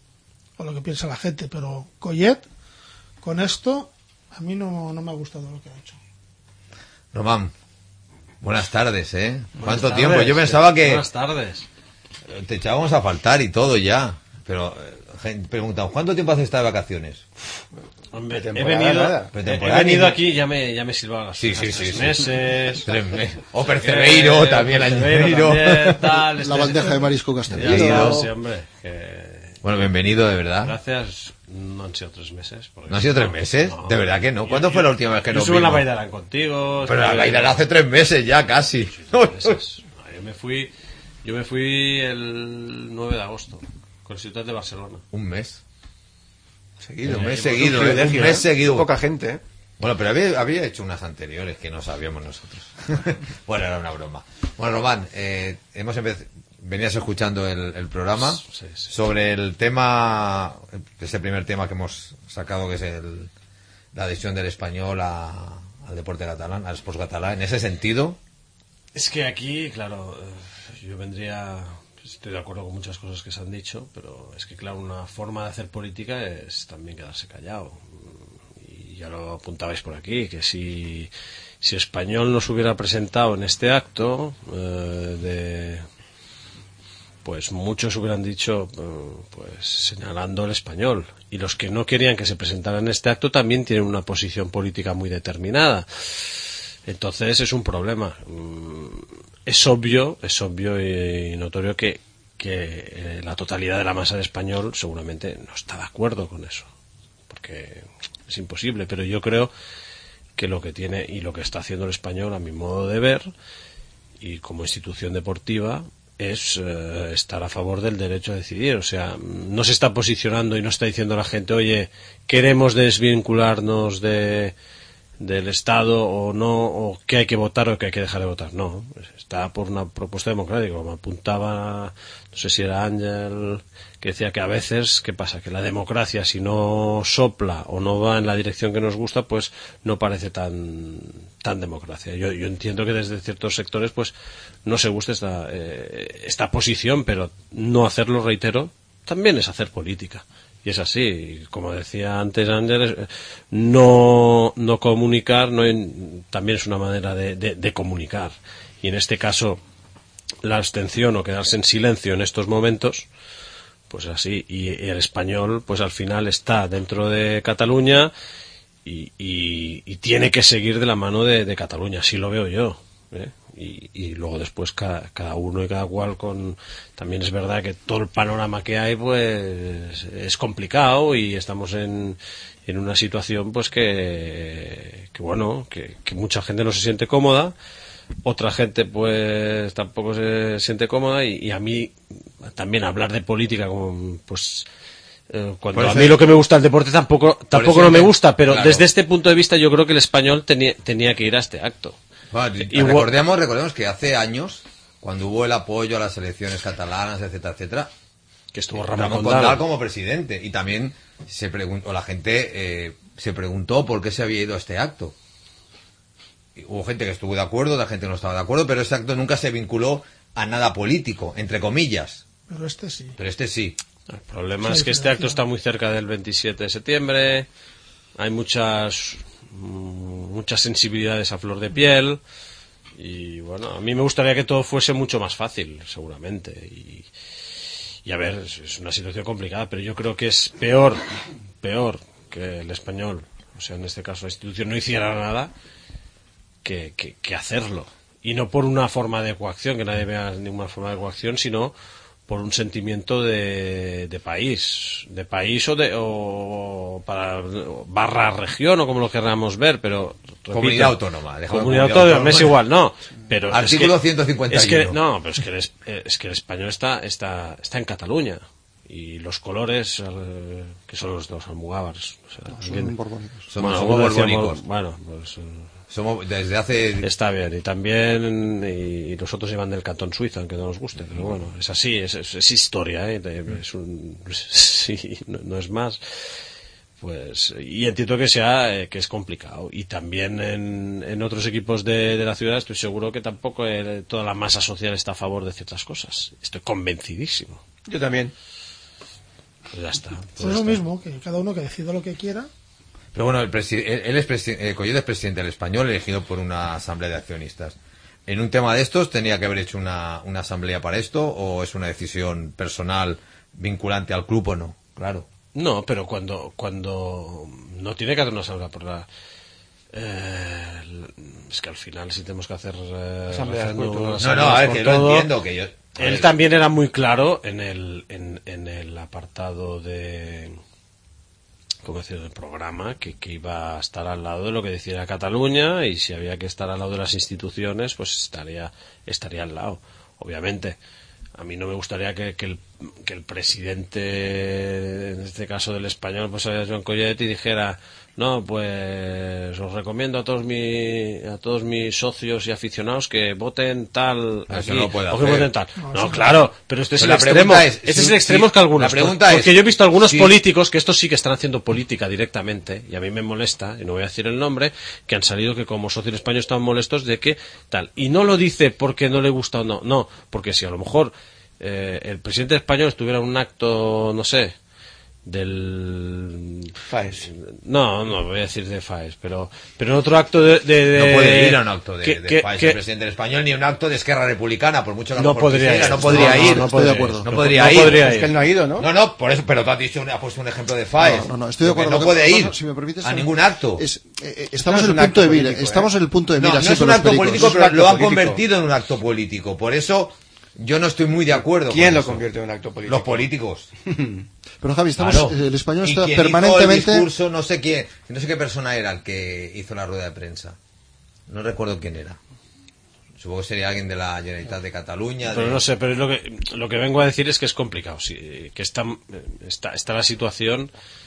o lo que piensa la gente, pero Collet, con esto, a mí no, no me ha gustado lo que ha hecho. Román, buenas tardes, ¿eh? Buenas ¿Cuánto tardes, tiempo? Yo pensaba que Buenas tardes. te echábamos a faltar y todo ya. Pero, eh, preguntamos, ¿cuánto tiempo has estado de vacaciones? Hombre, he Pretemporada, venido, nada. he, Pretemporada, he venido ni- aquí, ya me, ya me silbaba las Sí, sí, las sí, tres sí. meses. Tres meses. O Percebeiro, Eh, también Percebeiro añadido. también, tal, La este- bandeja de marisco Ya castellano. está, sí, hombre. que- Bueno, bienvenido, de verdad. Gracias. No han sido tres meses. porque- ¿No han sido tres meses? De verdad que no. ¿Cuándo Yo- fue la última vez que yo nos estuve en la vimos? Baidarán contigo. Pero la estuve- bailar hace tres meses ya, casi. tres meses. No, yo me fui, yo me fui el nueve de agosto con Ciutat de Barcelona. Un mes. Seguido. Un mes Un seguido, ¿eh? privilegio, Un mes ¿eh? seguido. Poca gente, ¿eh? Bueno, pero había, había hecho unas anteriores que no sabíamos nosotros. Bueno, era una broma. Bueno, Román, eh, hemos empezado... Venías escuchando el, el programa Sí, sí. sobre el tema, ese primer tema que hemos sacado, que es el, la adhesión del español a- al deporte catalán, al Sports catalán. En ese sentido, Es que aquí, claro, eh, yo vendría, estoy de acuerdo con muchas cosas que se han dicho, pero es que, claro, una forma de hacer política es también quedarse callado. Y ya lo apuntabais por aquí, que si, si Español no se hubiera presentado en este acto, eh, de, pues muchos hubieran dicho, eh, pues señalando el español. Y los que no querían que se presentara en este acto también tienen una posición política muy determinada. Entonces es un problema. Mm, Es obvio, es obvio y notorio que, que eh, la totalidad de la masa de español seguramente no está de acuerdo con eso, porque es imposible. Pero yo creo que lo que tiene y lo que está haciendo el español, a mi modo de ver, y como institución deportiva, es eh, estar a favor del derecho a decidir. O sea, no se está posicionando y no está diciendo a la gente, oye, queremos desvincularnos de del Estado o no, o que hay que votar o que hay que dejar de votar. No, está por una propuesta democrática, como apuntaba, no sé si era Ángel, que decía que a veces, ¿qué pasa? Que la democracia, si no sopla o no va en la dirección que nos gusta, pues no parece tan tan democracia. Yo, yo entiendo que desde ciertos sectores pues no se guste esta, eh, esta posición, pero no hacerlo, reitero, también es hacer política. Y es así, como decía antes Ángel, no, no comunicar no en, también es una manera de, de, de comunicar. Y en este caso, la abstención o quedarse en silencio en estos momentos, pues así. Y, y el español, pues al final está dentro de Cataluña y, y, y tiene que seguir de la mano de, de Cataluña, así lo veo yo, ¿eh? Y, y luego después cada, cada uno y cada cual con... También es verdad que todo el panorama que hay pues es complicado y estamos en, en una situación pues que, que bueno, que, que mucha gente no se siente cómoda, otra gente pues tampoco se siente cómoda y, y a mí también hablar de política como pues... Eh, cuando Por a eso- mí lo que me gusta el deporte tampoco tampoco eso no me intent- gusta, pero claro. desde este punto de vista yo creo que el español tenía, tenía que ir a este acto. bueno, y- Igual- recordemos, recordemos que hace años, cuando hubo el apoyo a las elecciones catalanas, etcétera, etcétera, Que estuvo Ramón, Ramón, Condal. Condal. como presidente, y también se preguntó, la gente eh, se preguntó por qué se había ido a este acto. Y hubo gente que estuvo de acuerdo, otra gente no estaba de acuerdo, pero ese acto nunca se vinculó a nada político, entre comillas. Pero este sí. Pero este sí. El problema Sí, es que este diferencia. acto está muy cerca del veintisiete de septiembre, hay muchas mm, muchas sensibilidades a flor de piel y bueno, a mí me gustaría que todo fuese mucho más fácil, seguramente. Y, y a ver, es, es una situación complicada, pero yo creo que es peor, peor que el español, o sea, en este caso la institución no hiciera nada que, que, que hacerlo. Y no por una forma de coacción, que nadie vea ninguna forma de coacción, sino por un sentimiento de, de país, de país o de o para barra región o como lo queramos ver, pero repito, Comunidad autónoma, dejamos comunidad comunidad autónoma, me es autónoma. igual, no, pero Artículo es que, ciento cincuenta y uno. es que no, pero es que el, es- es que el español está está está en Cataluña y los colores eh, que son los de los almogávars, o sea, Son ¿entiendes? borbónicos. Somos, Bueno, somos algunos decíamos- borbónicos. bueno, pues eh, Somos desde hace... Está bien, y también y, y nosotros llevan del Cantón Suizo, aunque no nos guste, pero bueno, es así, es, es, es historia, ¿eh? Es un, sí, no, no es más. Pues, y entiendo que sea eh, que es complicado. Y también en, en otros equipos de, de la ciudad estoy seguro que tampoco eh, toda la masa social está a favor de ciertas cosas. Estoy convencidísimo. Yo también. Pues ya está. Pues Pues es lo mismo, que cada uno que decida lo que quiera. Pero bueno, el presi- él, él es presi- eh, Coyote es presidente del Español, elegido por una asamblea de accionistas. ¿En un tema de estos tenía que haber hecho una, una asamblea para esto o es una decisión personal vinculante al club o no? Claro. No, pero cuando cuando no tiene que hacer una asamblea por la eh, es que al final si tenemos que hacer eh, Asambleas referéndum, por todo. No, no, a ver, por que todo, lo entiendo, que yo... a él ver, también era muy claro en el en, en el apartado de ¿cómo decir? El programa que, que iba a estar al lado de lo que decía Cataluña, y si había que estar al lado de las instituciones pues estaría estaría al lado, obviamente. A mí no me gustaría que, que, el, que el presidente, en este caso del Español, pues a Joan Collet, y dijera, no, pues os recomiendo a todos mi, a todos mis socios y aficionados que voten tal Eso aquí, no puede o que hacer. voten tal. No, No, eso claro, pero este es Pero el la extremo. pregunta es, Este si- es el extremo si- que algunos. la pregunta porque es, yo he visto algunos si- políticos que estos sí que están haciendo política directamente, y a mí me molesta, y no voy a decir el nombre, que han salido que como socio español están molestos de que tal. Y no lo dice porque no le gusta o no, no, porque si a lo mejor Eh, el presidente español estuviera en un acto, no sé, del... Faes. No, no voy a decir de Faes, pero pero en otro acto de... de- de- No puede ir a un acto de, que- de que- Faes, que- el presidente del Español, ni a un acto de Esquerra Republicana, por mucho que a lo No mejor podría quisiera, ir. no podría No, no, ir. no Estoy de podría acuerdo. ir. No No podría no ir. podría Es que él no ha ido, ¿no? No, no, por eso, pero tú has dicho, has puesto un ejemplo de Faes. No, no, no, estoy de Porque acuerdo. No Lo que puede ir pasa, si me permites, a ningún acto. Es, eh, eh, estamos No es en un el punto acto de mira, político, ¿eh? estamos en el punto de No, mira. no sí, es con un los acto pericos. político, Es un pero acto lo han político. convertido en un acto político. Por eso yo no estoy muy de acuerdo ¿Quién con lo eso. convierte en un acto político? Los políticos. Pero Javi, estamos, Claro. eh, el español ¿Y está quién hizo permanentemente. el discurso? No sé quién, no sé qué persona era el que hizo la rueda de prensa. No recuerdo quién era. Supongo que sería alguien de la Generalitat de Cataluña. Pero de- no sé, pero es lo que lo que vengo a decir es que es complicado, sí, que está está, está la situación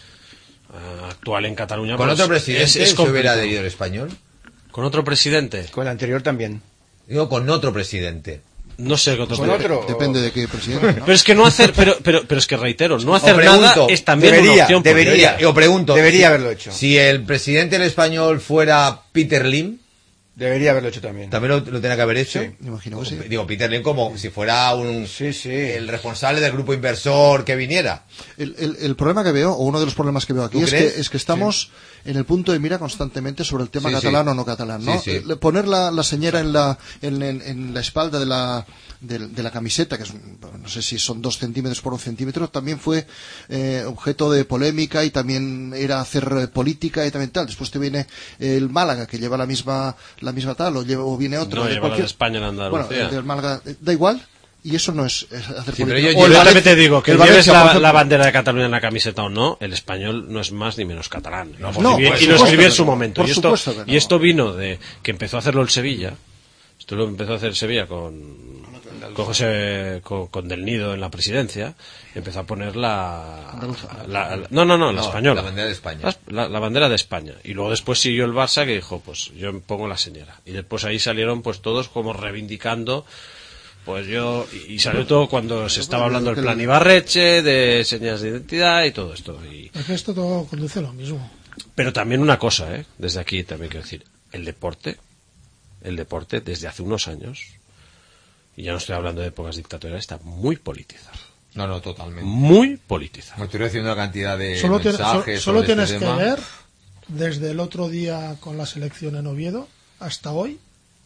ah, actual en Cataluña. Con pues, otro presidente es- es se hubiera complicado. adherido el Español. Con otro presidente, Con el anterior también. Digo, con otro presidente. no sé, con otro Con presidente. otro. Depende de qué presidente. ¿no? Pero es que no hacer, pero, pero, pero es que reitero, no hacer pregunto, nada es también debería, una opción. debería. política. Yo pregunto. Debería si- haberlo hecho. Si el presidente del Español fuera Peter Lim, Debería haberlo hecho también. también lo, lo tenía que haber hecho. Sí. Me imagino que sí. Digo, Peter Lim como si fuera un Sí, sí. el responsable del grupo inversor que viniera. El, el- el problema que veo, o uno de los problemas que veo aquí, ¿Tú es crees? que, es que estamos en el punto de mira constantemente sobre el tema Sí, catalán sí. o no catalán, ¿no? Sí, sí. Le- Poner la, la señera en la, en, en- en la espalda de la, de, de la camiseta, que es, un- no sé si son dos centímetros por un centímetro, también fue eh, objeto de polémica y también era hacer eh, política y también tal. Después te viene el Málaga, que lleva la misma, la misma tal, o, lleva, o viene otro. No, de lleva la de cualquier- España en Andalucía. Bueno, el del Málaga, eh, da igual. Y eso no es, es hacer Sí, pero política. yo- O yo el Yo Valencia- también te digo que el lleves Valencia, la, por ejemplo- la bandera de Cataluña en la camiseta o no, el español no es más ni menos catalán. Y lo No, escribí- por y lo supuesto escribí en que su no. momento. Por Y esto, supuesto que no. y esto vino de que empezó a hacerlo el Sevilla. Esto lo empezó a hacer el Sevilla con, con José con, con Del Nido en la presidencia. Empezó a poner la, la- la- no, no, no, la No, española. la bandera de España. La, la- la bandera de España. Y luego después siguió el Barça, que dijo, pues yo pongo la señora. Y después ahí salieron pues todos como reivindicando. Pues yo, y y salió todo cuando se estaba hablando del plan Ibarreche, de señas de identidad y todo esto. Y, Es que esto todo conduce a lo mismo. pero también una cosa, ¿eh? Desde aquí también quiero decir, el deporte, el deporte desde hace unos años, y ya no estoy hablando de épocas dictatoriales, está muy politizado. No, no, totalmente. Muy politizado. Me estoy recibiendo una cantidad de Solo, tiene- so- mensajes solo sobre tienes este que tema. ver, desde el otro día con la selección en Oviedo hasta hoy,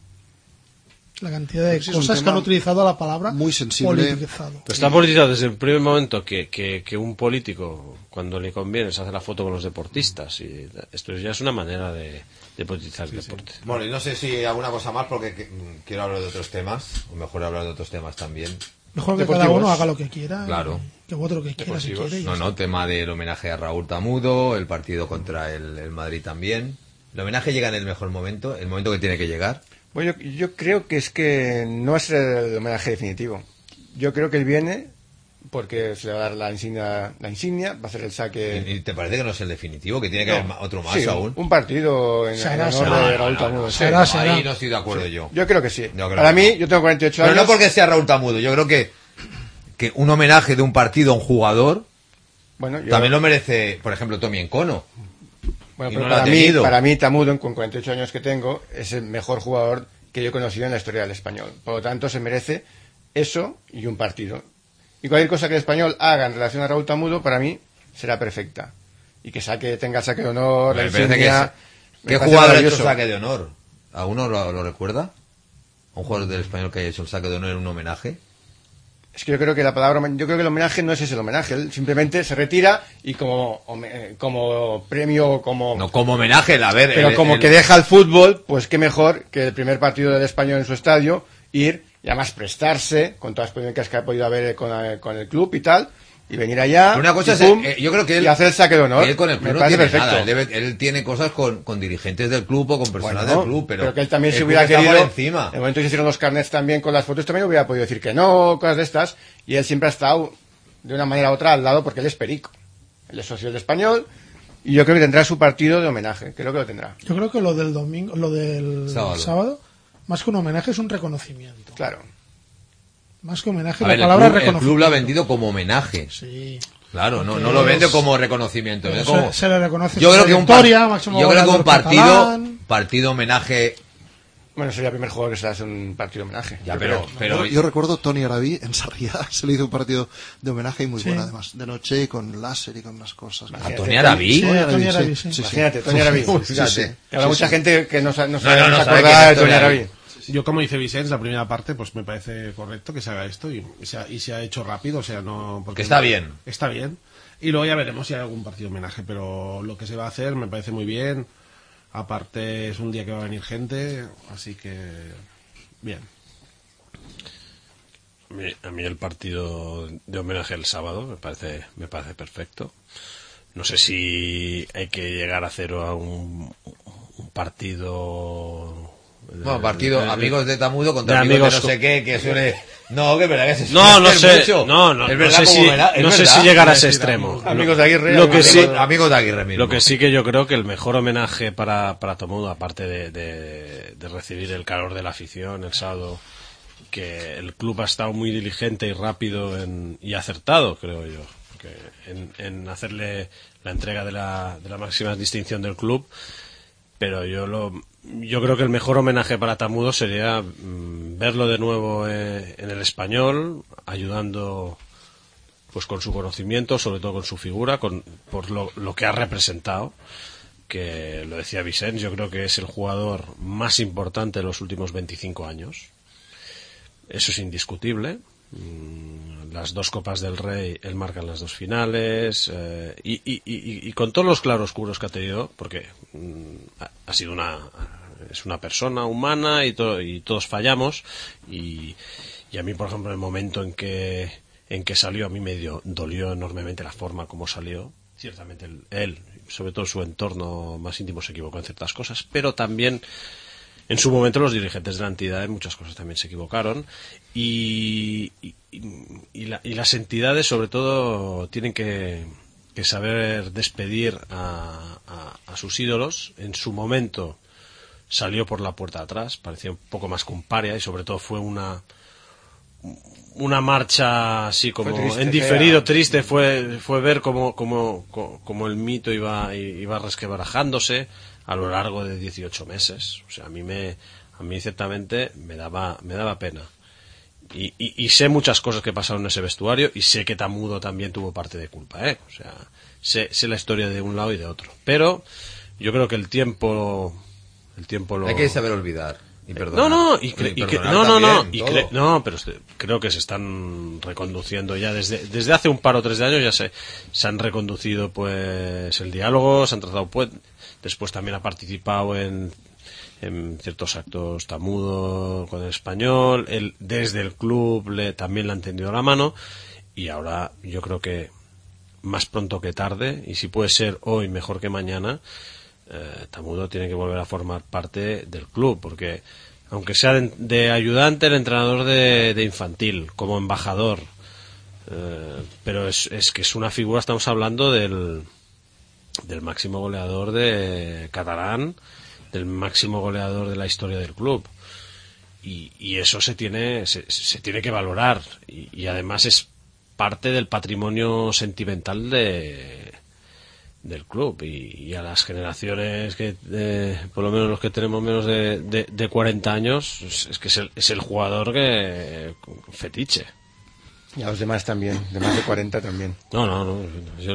la cantidad de Pues sí, es un cosas que tema han utilizado la palabra muy sensible. politizado. Pero está politizado desde el primer momento que, que, que un político, cuando le conviene, se hace la foto con los deportistas. Y esto ya es una manera de, de politizar el deporte. Bueno, y no sé si alguna cosa más porque que- mm, quiero hablar de otros temas, o mejor hablar de otros temas también. Mejor que Deportivos. cada uno haga lo que quiera, Claro. y que vote lo que quiera si Deportivos. quiere. y ya No, está. no, tema del homenaje a Raúl Tamudo, el partido contra el, el Madrid también. El homenaje llega en el mejor momento, el momento que tiene que llegar. Bueno, yo, yo creo que es que no es el homenaje definitivo. Yo creo que él viene porque se le va a dar la insignia, la insignia, va a hacer el saque. ¿Y te parece que no es el definitivo? ¿Que tiene que No. haber ma- otro más Sí, aún? un partido en, Será, en honor será. de No, Raúl no, no, Tamudo. no, sí. será, no, será. ahí no estoy de acuerdo yo. Yo creo que sí. Yo creo Para que mí, no. yo tengo cuarenta y ocho Pero años. no porque sea Raúl Tamudo, yo creo que, que un homenaje de un partido a un jugador Bueno, yo- también lo merece, por ejemplo, Tommy Encono. Bueno, y pero no lo ha para, mí, tenido. para mí Tamudo, con cuarenta y ocho años que tengo, es el mejor jugador que yo he conocido en la historia del español. Por lo tanto, se merece eso y un partido. Y cualquier cosa que el español haga en relación a Raúl Tamudo, para mí, será perfecta. Y que saque, tenga el saque de honor, la Me parece que insignia. es- me ¿Qué parece jugador ha hecho maravilloso. saque de honor? ¿Alguno lo, lo recuerda? ¿Un jugador del español que haya hecho el saque de honor en un homenaje? Es que yo creo que la palabra, yo creo que el homenaje no es ese el homenaje, él simplemente se retira y como, home- como premio, como, No, como homenaje, a ver. pero el- como el- que deja el fútbol, pues qué mejor que el primer partido del español en su estadio, ir y además prestarse con todas las polémicas que ha podido haber con, eh, con el club y tal, y venir allá. Una cosa y es, pum, eh, yo creo que él, y hacer el saque de honor. él con el club Me no parece tiene perfecto. nada. Él, debe- él tiene cosas con, con dirigentes del club o con personas Bueno, del club, pero, que él también el se club hubiera está por querido, encima. en el momento que se hicieron los carnets también con las fotos, también hubiera podido decir que no, cosas de estas, y él siempre ha estado de una manera u otra al lado porque él es perico. Él es socio del español, y yo creo que tendrá su partido de homenaje, creo que lo tendrá. Yo creo que lo del domingo, lo del Sábado. sábado, más que un homenaje es un reconocimiento. Claro. Más que homenaje, A la ver, el palabra club, el reconocimiento. club lo ha vendido como homenaje. Sí. Claro, no, Porque no lo vende es- como reconocimiento. Pero vende se- como- se le reconoce yo su creo que un, trayectoria, par- máximo yo creo que un goleador partido, catalán. partido homenaje. Bueno, sería el primer jugador que se le hace un partido de homenaje. Ya, Yo pero, creo. pero yo, yo recuerdo Tony Araví en Sarriá, se le hizo un partido de homenaje y muy Sí. bueno además, de noche y con láser y con unas cosas. ¿a Tony Araví? Sí, Tony a Araví, Tony sí, Araví, sí. sí, sí. Imagínate, Tony Araví. Fíjate. Que habrá mucha gente que no, sa- no, No, sabe, no, no no se sabe acordará quién de es Tony Tony Araví. Araví. Yo, como dice Vicens, la primera parte, pues me parece correcto que se haga esto y, y se, ha, y se ha hecho rápido, o sea, no... Porque Que está bien. Está bien. Y luego ya veremos si hay algún partido de homenaje, pero lo que se va a hacer me parece muy bien. Aparte, es un día que va a venir gente, así que... Bien. A mí, a mí el partido de homenaje el sábado me parece me parece perfecto. No sé si hay que llegar a cero a un, un partido... de- Bueno, partido de- de- amigos de Tamudo contra de amigos, amigos de no sé qué, que suele... No, que es verdad que se suele No, no hacer sé, mucho. no, no, Es no verdad sé como si, homenaje, es no sé verdad. si llegar a ese extremo. Amigos de Aguirre. Lo que amigos sí, de- Amigos de Aguirre mismo. Lo que sí que yo creo que el mejor homenaje para, para Tamudo, aparte de, de, de recibir el calor de la afición el sábado, que el club ha estado muy diligente y rápido en, y acertado, creo yo, que en, en hacerle la entrega de la, de la máxima distinción del club, pero yo lo yo creo que el mejor homenaje para Tamudo sería mm, verlo de nuevo eh, en el español, ayudando pues con su conocimiento, sobre todo con su figura, con por lo, lo que ha representado, que lo decía Vicens, yo creo que es el jugador más importante de los últimos veinticinco años. Eso es indiscutible. Mm, Las dos Copas del Rey, él marca en las dos finales, eh, y, y, y, y con todos los claroscuros que ha tenido, porque mm, ha, ha sido una es una persona humana y, to, y todos fallamos, y, y a mí, por ejemplo, en el momento en que en que salió, a mí me dio, dolió enormemente la forma como salió. Ciertamente él, él, sobre todo su entorno más íntimo, se equivocó en ciertas cosas, pero también en su momento los dirigentes de la entidad en muchas cosas también se equivocaron, y, y, y, la, y las entidades sobre todo tienen que, que saber despedir a, a, a sus ídolos. En su momento salió por la puerta de atrás, parecía un poco más que un paria, y sobre todo fue una una marcha así como Fue triste, en diferido, fea. triste, fue fue ver cómo, cómo, cómo el mito iba iba resquebrajándose a lo largo de dieciocho meses. O sea, a mí me a mí ciertamente me daba me daba pena. Y, y, y sé muchas cosas que pasaron en ese vestuario, y sé que Tamudo también tuvo parte de culpa, ¿eh? O sea, sé, sé la historia de un lado y de otro. Pero yo creo que el tiempo el tiempo lo Hay que saber olvidar y perdonar. no, no, y, cre- Y y que- perdonar no, no, no, también, y todo. cre- no, pero este- creo que se están reconduciendo ya desde desde hace un par o tres de años, ya se se han reconducido pues el diálogo, se han tratado pues después también ha participado en en ciertos actos Tamudo con el español, él desde el club le, también le han tendido la mano, y ahora yo creo que más pronto que tarde, y si puede ser hoy mejor que mañana, eh, Tamudo tiene que volver a formar parte del club, porque aunque sea de, de ayudante, el entrenador de, de infantil, como embajador, Eh, pero es, es que es una figura, estamos hablando del, del máximo goleador de catalán, del máximo goleador de la historia del club. Y, y eso se tiene, se, se tiene que valorar. Y, y además es parte del patrimonio sentimental de del club, y, y a las generaciones que eh, por lo menos los que tenemos menos de, de, de cuarenta años, es, es que es el, es el jugador que fetiche. Y a los demás también, de más de cuarenta también. No, no, no. Yo,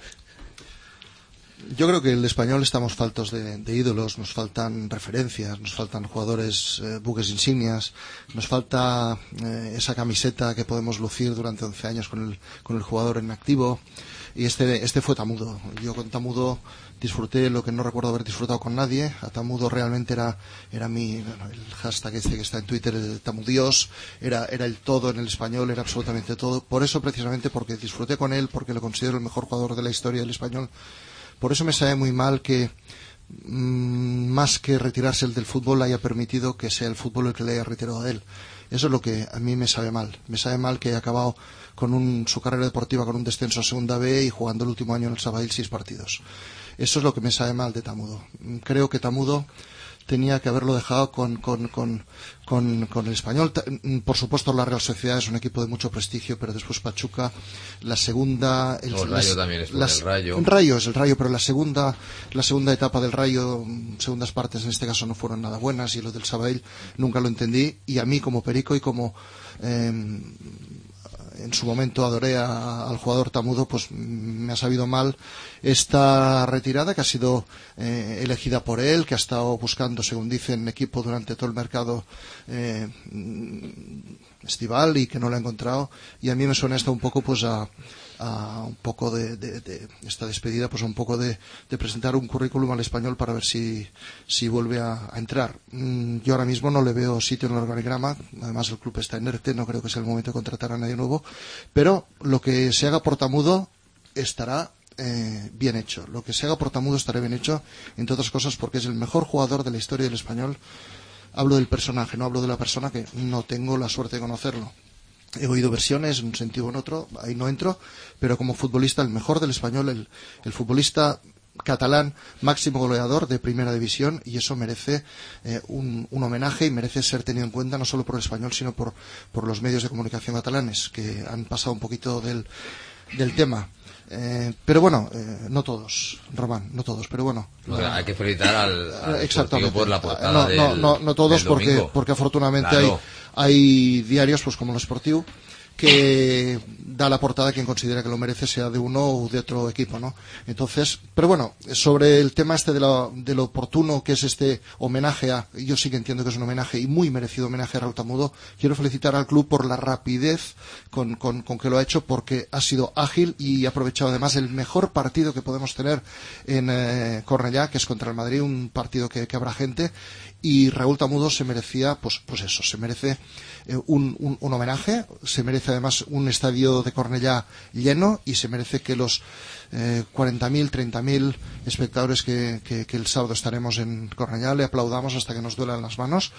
yo creo que el español estamos faltos de, de ídolos, nos faltan referencias, nos faltan jugadores, eh, buques insignias, nos falta eh, esa camiseta que podemos lucir durante once años con el, con el jugador en activo. Y este, este fue Tamudo. Yo con Tamudo disfruté lo que no recuerdo haber disfrutado con nadie. A Tamudo realmente era, era mi, bueno, el hashtag este que está en Twitter, el Tamudios, era, era el todo en el español, era absolutamente todo. Por eso, precisamente, porque disfruté con él, porque lo considero el mejor jugador de la historia del español. Por eso me sabe muy mal que, mmm, más que retirarse el del fútbol, haya permitido que sea el fútbol el que le haya retirado a él. Eso es lo que a mí me sabe mal. Me sabe mal que haya acabado con un, su carrera deportiva con un descenso a Segunda B y jugando el último año en el Sabadell seis partidos. Eso es lo que me sabe mal de Tamudo. Creo que Tamudo tenía que haberlo dejado con, con, con, con, con el Español. Por supuesto, la Real Sociedad es un equipo de mucho prestigio, pero después Pachuca, la segunda... El, no, el Rayo las, también es las, el Rayo. El Rayo es el Rayo, pero la segunda, la segunda etapa del Rayo, segundas partes en este caso no fueron nada buenas, y lo del Sabadell nunca lo entendí, y a mí como perico y como... Eh, en su momento adoré a, al jugador Tamudo, pues me ha sabido mal esta retirada que ha sido eh, elegida por él, que ha estado buscando, según dicen, equipo durante todo el mercado eh, estival y que no lo ha encontrado, y a mí me suena esto un poco pues a, a un poco de, de, de esta despedida, pues un poco de, de presentar un currículum al español para ver si, si vuelve a, a entrar. Mm, yo ahora mismo no le veo sitio en el organigrama, además el club está inerte, no creo que sea el momento de contratar a nadie nuevo, pero lo que se haga por Tamudo estará eh, bien hecho. Lo que se haga por Tamudo estará bien hecho, entre otras cosas porque es el mejor jugador de la historia del español. Hablo del personaje, no hablo de la persona, que no tengo la suerte de conocerlo. He oído versiones en un sentido o en otro, ahí no entro, pero como futbolista, el mejor del español, el, el futbolista catalán máximo goleador de primera división, y eso merece eh, un, un homenaje y merece ser tenido en cuenta no solo por el español, sino por, por los medios de comunicación catalanes, que han pasado un poquito del, del tema. Eh, pero bueno, eh, no todos, Román, no todos, pero bueno. O sea, hay que felicitar al, al Sportivo por la portada no, del, no, no, no todos, del porque, porque afortunadamente claro. hay, hay diarios, pues como el Sportivo, que da la portada quien considera que lo merece, sea de uno o de otro equipo, ¿no? Entonces, pero bueno, sobre el tema este de lo, de lo oportuno que es este homenaje a, yo sí que entiendo que es un homenaje y muy merecido homenaje a Raúl Tamudo. Quiero felicitar al club por la rapidez con, con, con que lo ha hecho, porque ha sido ágil y ha aprovechado además el mejor partido que podemos tener en eh, Cornellá, que es contra el Madrid, un partido que, que habrá gente, y Raúl Tamudo se merecía, pues, pues eso, se merece eh, un, un, un homenaje, se merece además un estadio de Cornellá lleno, y se merece que los eh, cuarenta mil, treinta mil espectadores que, que, que el sábado estaremos en Cornellá le aplaudamos hasta que nos duelan las manos.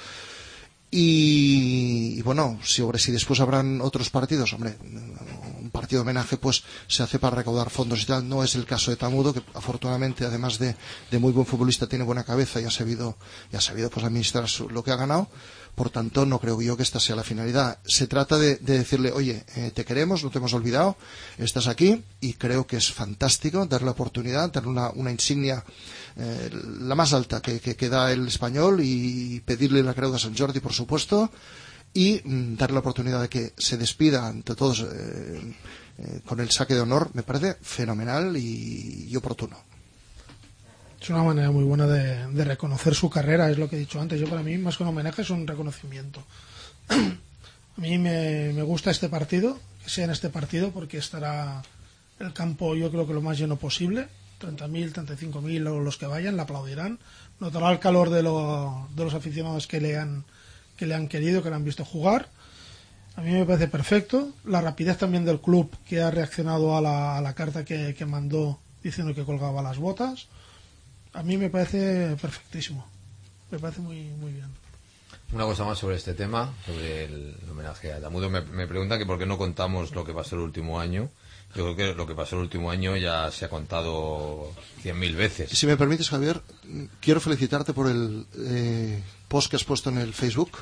Y, y bueno, sobre si después habrán otros partidos, hombre, un partido de homenaje pues se hace para recaudar fondos y tal. No es el caso de Tamudo, que afortunadamente, además de, de muy buen futbolista, tiene buena cabeza y ha sabido, y ha sabido pues administrar su, lo que ha ganado. Por tanto, no creo yo que esta sea la finalidad. Se trata de, de decirle, oye, eh, te queremos, no te hemos olvidado, estás aquí, y creo que es fantástico darle la oportunidad, darle una, una insignia eh, la más alta que, que, que da el español, y pedirle la Creu de Sant Jordi, por supuesto, y mm, darle la oportunidad de que se despida ante todos eh, eh, con el saque de honor. Me parece fenomenal y, y oportuno. Es una manera muy buena de, de reconocer su carrera, es lo que he dicho antes. Yo, para mí, más que un homenaje, es un reconocimiento. A mí me, me gusta este partido, que sea en este partido, porque estará el campo, yo creo que lo más lleno posible. treinta mil, treinta y cinco mil o los que vayan le aplaudirán. Notará el calor de, lo, de los aficionados que le, han, que le han querido, que le han visto jugar. A mí me parece perfecto. La rapidez también del club, que ha reaccionado a la, a la carta que, que mandó diciendo que colgaba las botas. A mí me parece perfectísimo. Me parece muy muy bien. Una cosa más sobre este tema, sobre el homenaje a Tamudo. Me, me preguntan que por qué no contamos lo que pasó el último año. Yo creo que lo que pasó el último año ya se ha contado cien mil veces. Si me permites, Javier, quiero felicitarte por el eh, post que has puesto en el Facebook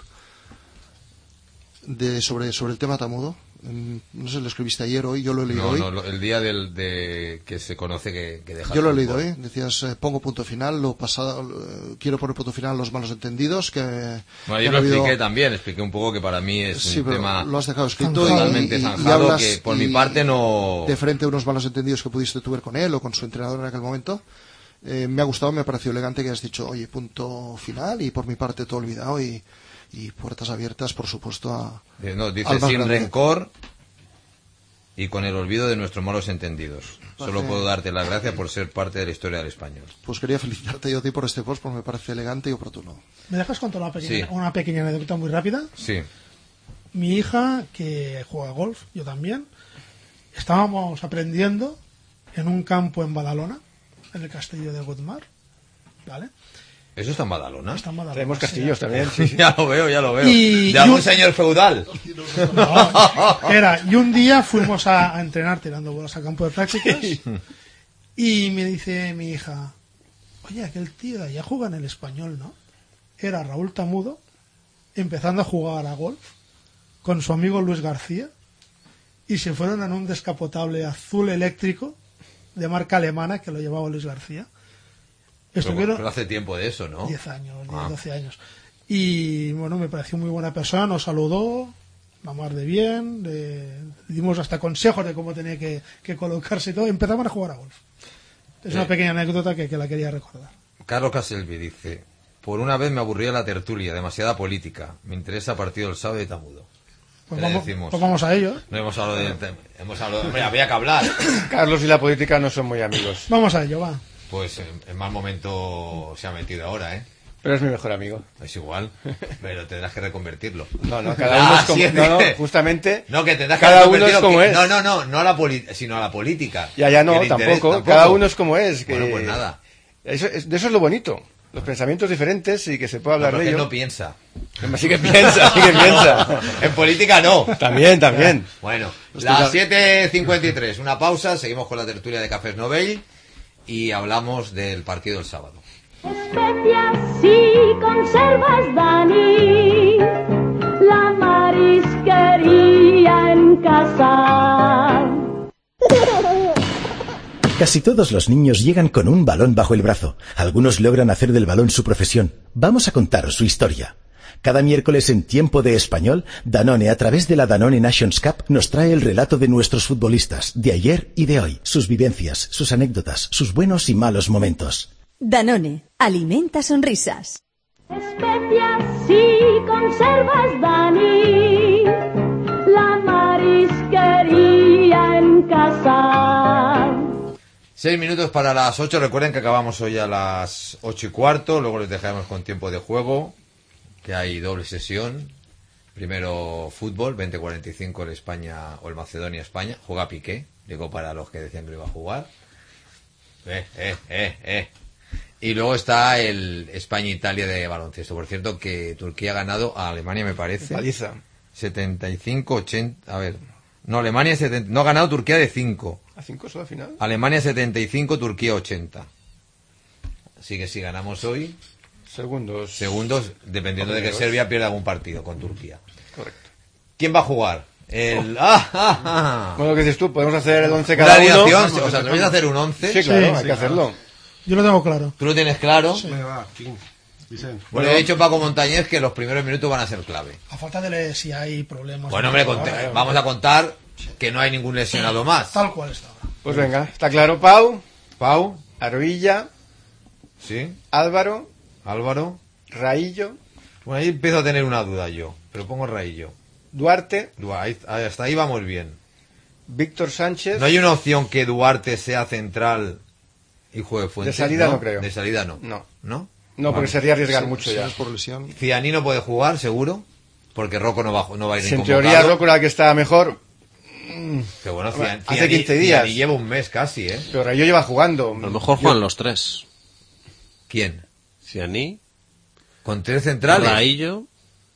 de sobre sobre el tema Tamudo. No sé, lo escribiste ayer o hoy, yo lo he leído no, hoy. No, el día del, de que se conoce que, que deja. Yo lo he leído hoy. Decías, eh, pongo punto final, lo pasado, eh, quiero poner punto final a los malos entendidos. Que, bueno, que yo lo habido... expliqué también, expliqué un poco que para mí es sí, un pero tema lo has dejado escrito totalmente y, y, zanjado, y hablas, que por mi parte no... De frente a unos malos entendidos que pudiste tuver con él o con su entrenador en aquel momento. Eh, me ha gustado, me ha parecido elegante que has dicho, oye, punto final y por mi parte todo olvidado y, y puertas abiertas, por supuesto, a... No, dice al más sin grande. rencor y con el olvido de nuestros malos entendidos. Solo Parece... puedo darte las gracias por ser parte de la historia del español. Pues quería felicitarte yo a ti por este post porque me parece elegante y oportuno. ¿Me dejas contar una pequeña, Sí. una pequeña anécdota muy rápida? Sí. Mi hija, que juega golf, yo también, estábamos aprendiendo en un campo en Badalona, en el castillo de Godmar, ¿vale? ¿Eso está en Badalona? Está en Badalona, Tenemos sí. castillos también, sí, sí. Ya lo veo, ya lo veo. Y- de algún y un- señor feudal. No, era, y un día fuimos a, a entrenar tirando bolas a campo de prácticas y me dice mi hija, oye, aquel tío de allá juega en el Español, ¿no? Era Raúl Tamudo empezando a jugar a golf con su amigo Luis García y se fueron en un descapotable azul eléctrico de marca alemana que lo llevaba Luis García. Pero, Estuvieron pero hace tiempo de eso, ¿no? diez años, diez, Ah. doce años. Y bueno, me pareció muy buena persona, nos saludó, la mar de bien, le dimos hasta consejos de cómo tenía que, que colocarse y todo. Empezamos a jugar a golf. Es una Eh. pequeña anécdota que, que la quería recordar. Carlos Caselvi dice: por una vez me aburría la tertulia, demasiada política. Me interesa partido del sábado de Tamudo. Pues ¿Qué le vamos, decimos? pues vamos a ello. ¿eh? No hemos hablado de... Hemos hablado... Hombre, había que hablar. Carlos y la política no son muy amigos. Vamos a ello, va. Pues en, en mal momento se ha metido ahora, ¿eh? Pero es mi mejor amigo. Es igual, pero tendrás que reconvertirlo. No, no, cada uno Ah, es como... sí, es no, no, que- justamente... No, que tendrás que cada uno reconvertirlo, es como que- es. No, no, no, no a la poli- sino a la política. Ya, ya no, Que le interesa- tampoco. Cada uno es como es. Que... Bueno, pues nada. Eso, es- de eso es lo bonito. Los pensamientos diferentes y que se pueda No, hablar pero es de que ello. no piensa. Sí que piensa, sí que piensa. En política no. También, también. Bueno, Hostia, las ya- siete cincuenta y tres, una pausa, seguimos con la tertulia de Cafés Nobel y hablamos del partido del sábado. Especias y conservas, Dani, la marisquería en casa. Casi todos los niños llegan con un balón bajo el brazo. Algunos logran hacer del balón su profesión. Vamos a contaros su historia. Cada miércoles en Tiempo de Español, Danone, a través de la Danone Nations Cup, nos trae el relato de nuestros futbolistas, de ayer y de hoy, sus vivencias, sus anécdotas, sus buenos y malos momentos. Danone, alimenta sonrisas. Especias y conservas, Dani, la marisquería en casa. Seis minutos para las ocho. Recuerden que acabamos hoy a las ocho y cuarto. Luego les dejaremos con tiempo de juego, que hay doble sesión. Primero fútbol, veinte cuarenta y cinco el España o el Macedonia-España. Juega Piqué, digo para los que decían que lo iba a jugar. Eh, eh, eh, eh. Y luego está el España-Italia de baloncesto. Por cierto, que Turquía ha ganado a Alemania, me parece. Paliza. setenta y cinco ochenta. A ver. No, Alemania setenta, no ha ganado Turquía de cinco. ¿A cinco solo al final? Alemania setenta y cinco, Turquía ochenta. Así que si ganamos hoy, Segundos. segundos, dependiendo de que Primeros. Serbia pierda algún partido con Turquía. Correcto. ¿Quién va a jugar? El... ¡Ah, ah, ah! Bueno, lo que dices tú, podemos hacer el once Una cada uno. alineación, ¿os atrevéis a hacer un once? Sí, claro, Sí, hay sí, que hacerlo. Yo lo tengo claro. ¿Tú lo tienes claro? Venga, va, King. Vicente. Bueno, he dicho Paco Montañez que los primeros minutos van a ser clave. A falta de leer si hay problemas. Bueno, hombre, Ahora, conte- vamos a contar que no hay ningún lesionado más. Tal cual está ahora. Pues venga, está claro, Pau, Pau, Aruilla, ¿sí? Álvaro, Álvaro. Raillo, Bueno, ahí empiezo a tener una duda yo, pero pongo Raillo. Duarte, Ahí- hasta ahí vamos bien. Víctor Sánchez. ¿No hay una opción que Duarte sea central y juegue Fuentes? De salida no creo. De salida no. No. ¿No? No, porque Vale. sería arriesgar Si- mucho si ya. no es por lesión. Ciani no puede jugar, seguro, porque Rocco no va, no va a ir Si en convocado. teoría Rocco era el que estaba mejor, Que bueno, Hombre, Cian- hace Ciani- quince días. Ciani lleva un mes casi, ¿eh? pero Raillo lleva jugando. A lo mejor juegan los tres. ¿Quién? Cianí, ¿Con tres centrales? Raillo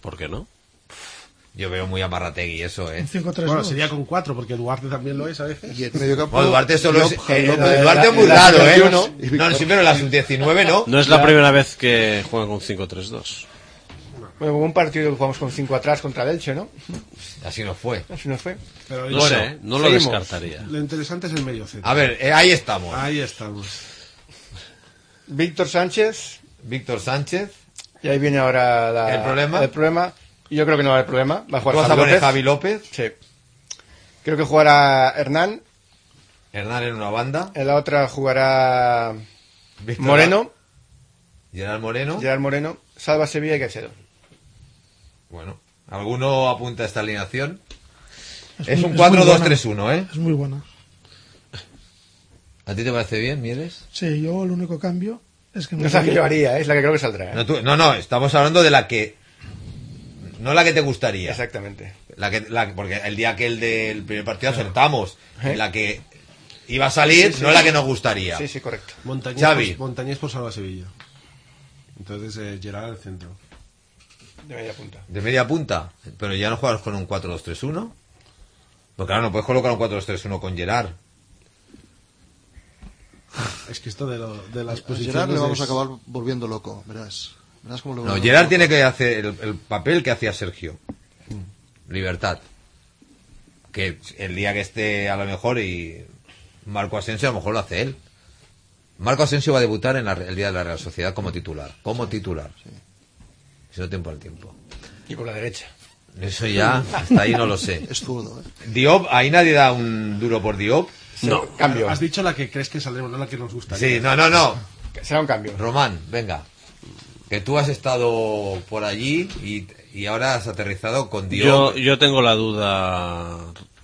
¿Por qué no? Yo veo muy amarrategui eso, ¿eh? Un cinco tres dos. Bueno, sería con cuatro, porque Duarte también lo es a veces. Y en medio campo, Bueno, Duarte solo es... Diop, eh, Javi Duarte López, es muy la- raro, la ¿eh? veintiuno. No, sí, pero la sub diecinueve no. No es la primera vez que juegan con cinco tres dos. Bueno, hubo un partido que jugamos con cinco atrás contra el Elche, ¿no? Así no fue. Así nos fue. Pero No Bueno, sé, no lo seguimos. descartaría. lo interesante es el medio centro. A ver, eh, ahí estamos. Ahí estamos. Víctor Sánchez, Víctor Sánchez. y ahí viene ahora la- ¿El problema? El problema. Yo creo que no va a haber problema. Va a ¿Tú jugar vas a Javi poner López. Javi López? Sí. Creo que jugará Hernán. Hernán en una banda. En la otra jugará Víctor Moreno. Gerard Moreno. Gerard Moreno. Salva Sevilla y Caicedo. Bueno, ¿alguno apunta a esta alineación? Es Es muy- un es cuatro muy dos buena. tres uno, ¿eh? Es muy buena. ¿A ti te parece bien, Mieres? Sí, yo el único cambio es que... No es la que yo haría, ¿eh? Es la que creo que saldrá. ¿eh? No, tú- no, no, estamos hablando de la que... No la que te gustaría. Exactamente. La que, la, porque el día que el del primer partido acertamos. ¿Eh? La que iba a salir, Sí, sí. no la que nos gustaría. Sí, sí, correcto. Montañés, Xavi. por, Montañés por Salva Sevilla. Entonces, eh, Gerard al centro. De media punta. De media punta. Pero ya no juegas con un cuatro dos tres uno. Porque claro, no puedes colocar un cuatro dos tres uno con Gerard. Es que esto de, lo, de las A posiciones. Gerard le vamos es- a acabar volviendo loco, verás. Verás cómo lo No, volvemos Gerard loco. tiene que hacer el, el papel que hacía Sergio. Libertad. Que el día que esté a lo mejor y Marco Asensio a lo mejor lo hace él. Marco Asensio va a debutar en la- el día de la Real Sociedad como titular. Como titular. Si no tiempo al tiempo. Y por la derecha. Eso ya, hasta ahí no lo sé. Es zurdo, ¿eh? Diop, ahí nadie da un duro por Diop. No. Cambio. Has dicho la que crees que saldremos, no la que nos gustaría. Sí, no, no, no. Será un cambio. Román, venga. Que tú has estado por allí y, y ahora has aterrizado con Yo, Diop. yo tengo la duda,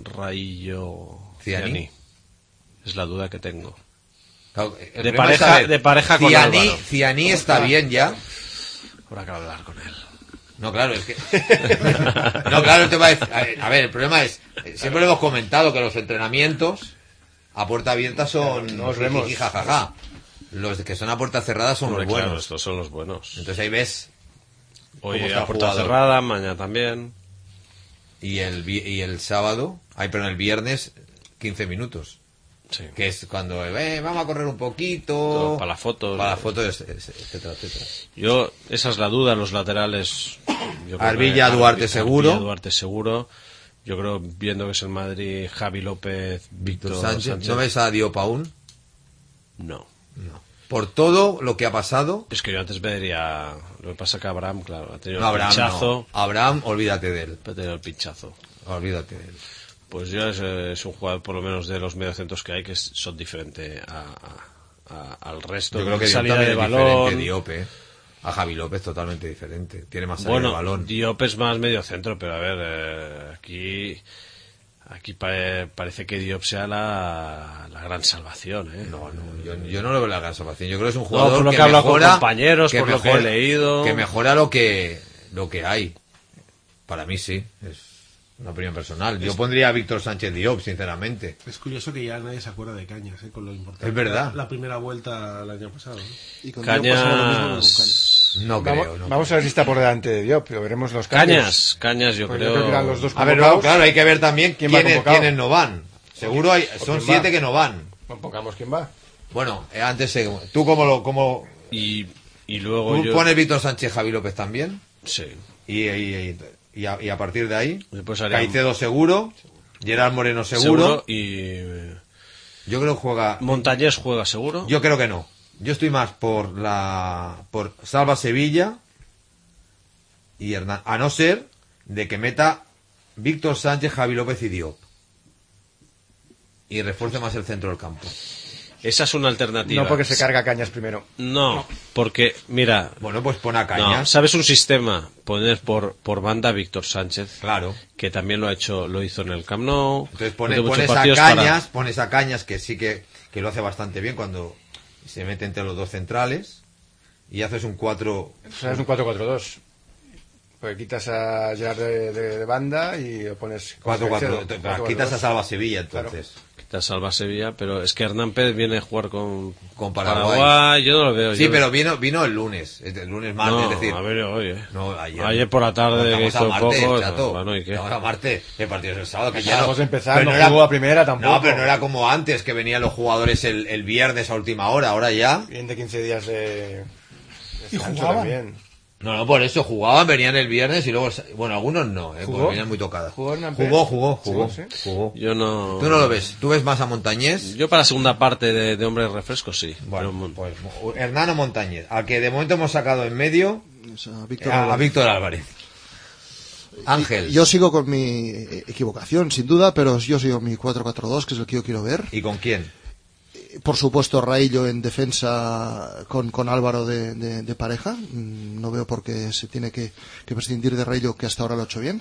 Raillo Ciani. Ciani. Es la duda que tengo. Claro, el De problema es pareja- saber, de pareja con Ciani, Álvaro. Ciani está bien ya. Habrá que hablar con él. No, claro, es que... No, claro, el tema es... A ver, a ver, el problema es... eh, Siempre lo hemos comentado que los entrenamientos a puerta abierta son... Claro, nos vemos. jiji, jajaja. Los que son a puerta cerrada son Hombre, los claro, buenos. estos son los buenos. Entonces ahí ves... Hoy cómo está a puerta jugado. cerrada, mañana también. Y el, vi- y el sábado... Ay, pero el viernes... quince minutos. Sí. Que es cuando... Eh, vamos a correr un poquito... Todo para la foto. Para la foto, es- es- etcétera, etcétera. Yo, esa es la duda, los laterales. Yo creo Arbilla, que Duarte, Arbilla, seguro. Duarte seguro. Yo creo, viendo que es el Madrid, Javi López, Víctor Víctor Sánchez. Sánchez. ¿No ves a Diop aún? No. Por todo lo que ha pasado... Es que yo antes vería. Lo que pasa que Abraham, claro, ha tenido No, el Abraham, pinchazo. no. Abraham, olvídate de él. Ha tenido el pinchazo. Olvídate de él. Pues yo es, eh, es un jugador, por lo menos de los mediocentros que hay, que es- son diferentes a, a- a- al resto. Yo creo que Diop salida también de es balón. diferente, Diop, ¿eh? A Javi López totalmente diferente. Tiene más salida Bueno, de balón. Diop es más mediocentro, pero a ver, eh, aquí aquí pa- parece que Diop sea la, la gran salvación, ¿eh? No, no, yo, yo no lo veo la gran salvación. Yo creo que es un No, jugador por lo que, que he hablado con mejora, compañeros, por lo que he leído. que mejora lo que lo que hay. Para mí sí, es una opinión personal. Yo pondría a Víctor Sánchez Diop, sinceramente. Es curioso que ya nadie se acuerda de Cañas, ¿eh? Con lo importante. Es verdad. La, la primera vuelta el año pasado, ¿no? Y con Diop pasaba lo mismo que con Cañas. Cañas. No Vamos, creo, no vamos a ver si está por delante de Diop, pero veremos los cambios. Cañas, Cañas, yo Pues creo. yo creo que eran los dos A ver, no, convocados. claro, hay que ver también ¿Quién va quiénes, convocado? quiénes no van. Seguro hay, ¿O son quién siete va? que no van. Bueno, pongamos quién va. Bueno, eh, antes, eh, ¿tú cómo lo, cómo, Y, y luego tú yo. pones Víctor Sánchez Javi López también? Sí. Y, y, y, y a, y a partir de ahí, Después haría- Caicedo seguro, Gerard Moreno seguro. Seguro. Y. eh, Yo creo que juega. Montañés juega seguro. Yo creo que no. Yo estoy más por la por Salva Sevilla y Hernán, a no ser de que meta Víctor Sánchez, Javi López y Diop y refuerce más el centro del campo. Esa es una alternativa. No porque se carga Cañas primero. No, porque, mira. Bueno, pues pon a No, Cañas. ¿sabes un sistema? Poner por, por banda a Víctor Sánchez. Claro. Que también lo ha hecho, lo hizo en el Camp Nou. Entonces pones, Hizo muchos pones a partidos Cañas, para- pones a Cañas que sí que, que lo hace bastante bien cuando se mete entre los dos centrales y haces un cuatro. O sea, es un cuatro cuatro dos. Porque quitas a Gerard de, de, de banda y lo pones... cuatro cuatro, quitas a Salva Sevilla, entonces. Claro. Quitas a Salva Sevilla, pero es que Hernán Pérez viene a jugar con, con Paraguay. Paraguay. Yo no lo veo. Sí, yo pero veo. vino vino el lunes, el lunes martes, No, es decir... a ver, hoy, eh. No, ayer. Ayer por la tarde que hizo martes, poco... chato. Bueno, ¿y qué? Estamos a martes, el partido es el sábado, que ya Estamos no... empezando, pero no jugó la primera tampoco. No, pero no era como antes, que venían los jugadores el, el viernes a última hora, ahora ya... Vienen de quince días de... de Y descanso jugaban. también. No, no, por eso jugaban, venían el viernes y luego... Bueno, algunos no, eh, ¿Jugó? porque venían muy tocadas. ¿Jugó Hernán Pérez? Jugó, jugó, jugó, Sí, sí. jugó. Yo no... Tú no lo ves, tú ves más a Montañés. Yo para la segunda parte de, de Hombres Refrescos sí. Bueno, pero- pues Hernán o Montañés, al que de momento hemos sacado en medio Es a Víctor a, a Álvarez. Víctor Álvarez. Ángel. Yo sigo con mi equivocación, sin duda, pero yo sigo mi cuatro cuatro dos, que es el que yo quiero ver. ¿Y con quién? Por supuesto, Raillo en defensa con, con Álvaro de, de, de pareja. Mm, No veo por qué se tiene que, que prescindir de Raillo, que hasta ahora lo ha hecho bien.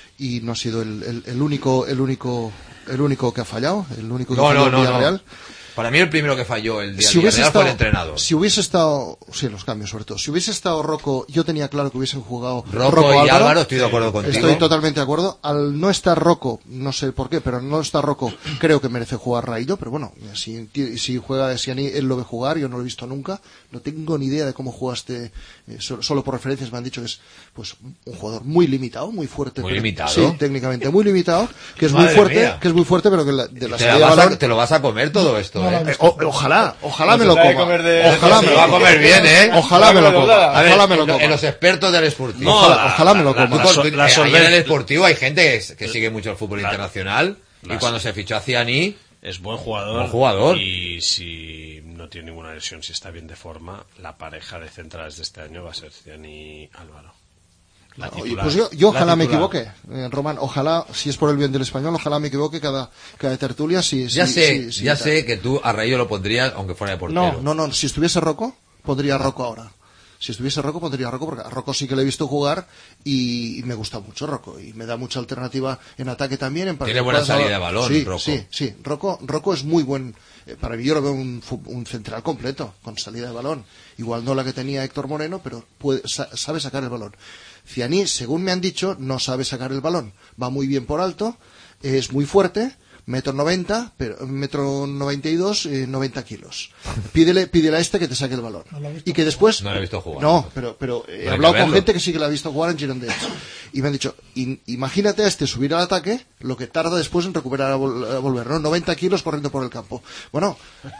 Y no ha sido el, el, el único el único el único que ha fallado, el único que No, falló no, el no, Villarreal. no. Para mí el primero que falló el día Si hubiese Villarreal estado, fue el entrenador. si hubiese estado, sí, los cambios sobre todo. Si hubiese estado Rocco, yo tenía claro que hubiesen jugado Rocco y Álvaro, estoy de acuerdo contigo. Estoy totalmente de acuerdo. Al no estar Rocco, no sé por qué, pero no estar Rocco, creo que merece jugar Raillo, pero bueno, si, si juega, si él lo ve jugar, yo no lo he visto nunca, no tengo ni idea de cómo jugaste, eh, solo, solo por referencias me han dicho que es pues un jugador muy limitado, muy fuerte. Muy pero- limitado. Sí, técnicamente muy limitado, que es Madre muy fuerte, mía. que es muy fuerte, pero que la, de la Te, salida la de vas a, balón- te lo vas a comer todo esto, no, ¿eh? no, Eh, o- ojalá, ojalá No me se lo sabe coma. comer de- Ojalá Se me lo lo va a comer bien, ¿eh? Ojalá me lo coma. A ver, Ojalá me lo en, coma. en los expertos del Sportivo. No, Ojalá, la- ojalá me lo la- coma. Tú la- con- la eh, ahí solven- en el Sportivo hay gente que, que sigue mucho el fútbol internacional y las- cuando se fichó a Ciani, Es buen jugador. Buen jugador. Y si no tiene ninguna lesión, si está bien de forma, la pareja de centrales de este año va a ser Ciani Álvaro. La Oye, titular. pues yo, yo La ojalá me titular. equivoque, eh, Román, ojalá, si es por el bien del español, ojalá me equivoque cada, cada tertulia. Si, ya si- sé, si- si- ya tal. sé que tú a Rayo lo pondrías aunque fuera de portero. No, no, no, si estuviese Rocco, pondría a Rocco ahora. Si estuviese Rocco, pondría a Rocco, porque a Rocco sí que le he visto jugar y, y me gusta mucho Rocco. Y me da mucha alternativa en ataque también. En Tiene buena salida de balón, sí, Rocco. Sí, sí, Rocco, Rocco es muy buen, eh, para mí yo lo veo un, fu- un central completo, con salida de balón. Igual no la que tenía Héctor Moreno, pero puede, sa- sabe sacar el balón. Ciani, según me han dicho, no sabe sacar el balón. Va muy bien por alto, es muy fuerte, metro noventa, pero metro noventa y dos, eh, noventa kilos. Pídele, pídele a este que te saque el balón. No lo he visto Y que después... No lo he visto jugar. No, pero, pero he hay hablado que con verlo. gente que sí que la ha visto jugar en Girondins. Y me han dicho, in- imagínate a este subir al ataque, lo que tarda después en recuperar a, vol- a volver, ¿no? noventa kilos corriendo por el campo. Bueno,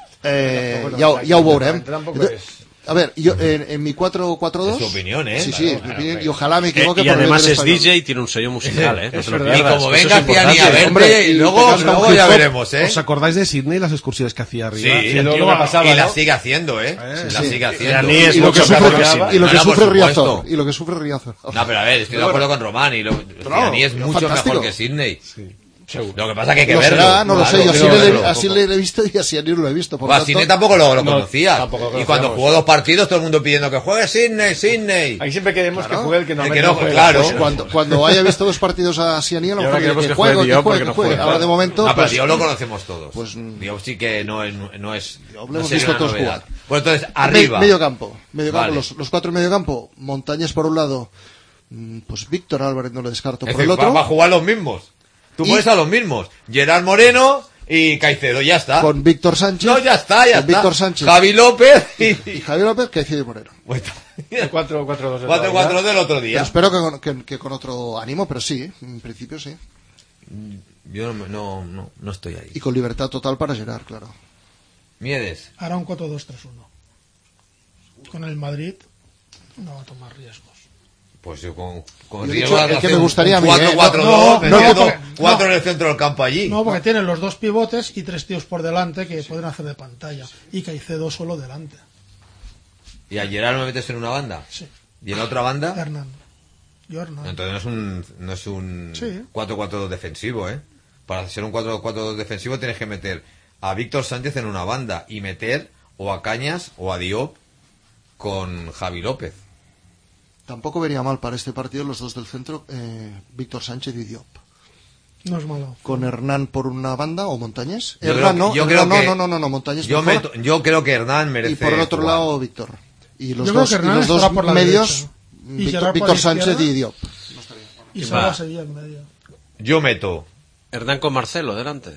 eh, Tampoco ya, no, ya ho veurem. tampoco Entonces, es- a ver, yo en, en mi cuatro cuatro dos... Es tu opinión, ¿eh? Sí, sí, Claro, es mi claro, opinión, claro. y ojalá me Eh, equivoque y por el además bien es del español. D J y tiene un sello musical, ¿eh? No Es te lo verdad. Y pierdas, como que eso venga es Ciani a importante. verte, Hombre, y y luego, te canta un luego hip ya hop. veremos, ¿eh? ¿Os acordáis de Sidney las excursiones que hacía arriba? Sí, Y luego tío, me pasaba, y la ¿no? sigue haciendo, ¿eh? Eh, la sí. sigue haciendo. Ciani es Y lo mucho que mejor sufre, que Sidney. y lo que No, no, por sufre supuesto. Riazor. Y lo que sufre Riazor. No, pero a ver, estoy de acuerdo con Román y lo, Ciani es mucho fantástico. mejor que Sidney. Lo que pasa que hay que Lo verlo. será, no lo sé, yo Claro, así, hay que le, verlo. así le he visto y así no lo he visto. Por Bueno, a tanto, Sidney tampoco lo, lo No, conocía. tampoco lo Y cuando conocíamos. jugó dos partidos, todo el mundo pidiendo que juegue Sidney, Sidney. Aquí siempre queremos que juegue el que no El que no juegue, claro. pues cuando, cuando haya visto dos partidos a Siani, a lo Y mejor ahora que, queremos que que juegue, juegue que Diop juegue, porque que no juegue. juega. Ahora de momento, No, pero pues, Diop lo conocemos todos. pues, mm, Diop sí que no, es- no es. Diop lo no hemos sería visto una todos novedad. jugar. Bueno, entonces, me- arriba. medio campo, medio campo Vale. los, los cuatro en medio campo, Montañes por un lado, mm, pues Víctor Álvarez no le descarto Es por el decir, va, otro, va a jugar los mismos. Tú Y- pones a los mismos. Gerard Moreno y Caicedo, ya está. con Víctor Sánchez, No, ya está, ya con está. Víctor Sánchez Javi López y y. Javier López, Caicedo y Moreno. Bueno, cuatro cuatro dos cuatro cuatro del otro Pero día. espero que con, que, que con otro ánimo, pero sí, en principio sí. Yo no, no, no, no estoy ahí. Y con libertad total para Gerard, claro. Miedes. Hará un cuatro dos tres uno. Con el Madrid no va a tomar riesgos. Pues yo con, con Yo he riesgo dicho de el que hacer me un- gustaría a un mí, cuatro ¿eh? cuatro No, dos, no, metiendo no, cuatro no. en el centro del campo allí. No, porque tienen los dos pivotes y tres tíos por delante que pueden hacer de pantalla. Y Caicedo solo delante. ¿Y a Gerard me metes en una banda? Sí. ¿Y en la otra banda? Hernán. Yo Hernán. Entonces no es un, no es un Sí. cuatro cuatro dos defensivo, ¿eh? Para ser un cuatro cuatro dos defensivo tienes que meter a Víctor Sánchez en una banda y meter o a Cañas o a Diop con Javi López. Tampoco vería mal para este partido los dos del centro, eh, Víctor Sánchez y Diop. No es malo. Con Hernán por una banda o Montañés. Yo Hernán creo- no, yo Hernán creo que- no, no, no, no, Montañés Yo, mejor. meto- yo creo que Hernán merece Y por el otro jugar. lado Víctor. Y los Yo creo dos, que y Hernán los dos estará por la medios, derecha. Víctor, Gerard por Víctor izquierda. Sánchez y Diop. Y Va. Salva Sevilla en medio. Yo meto. Hernán con Marcelo delante.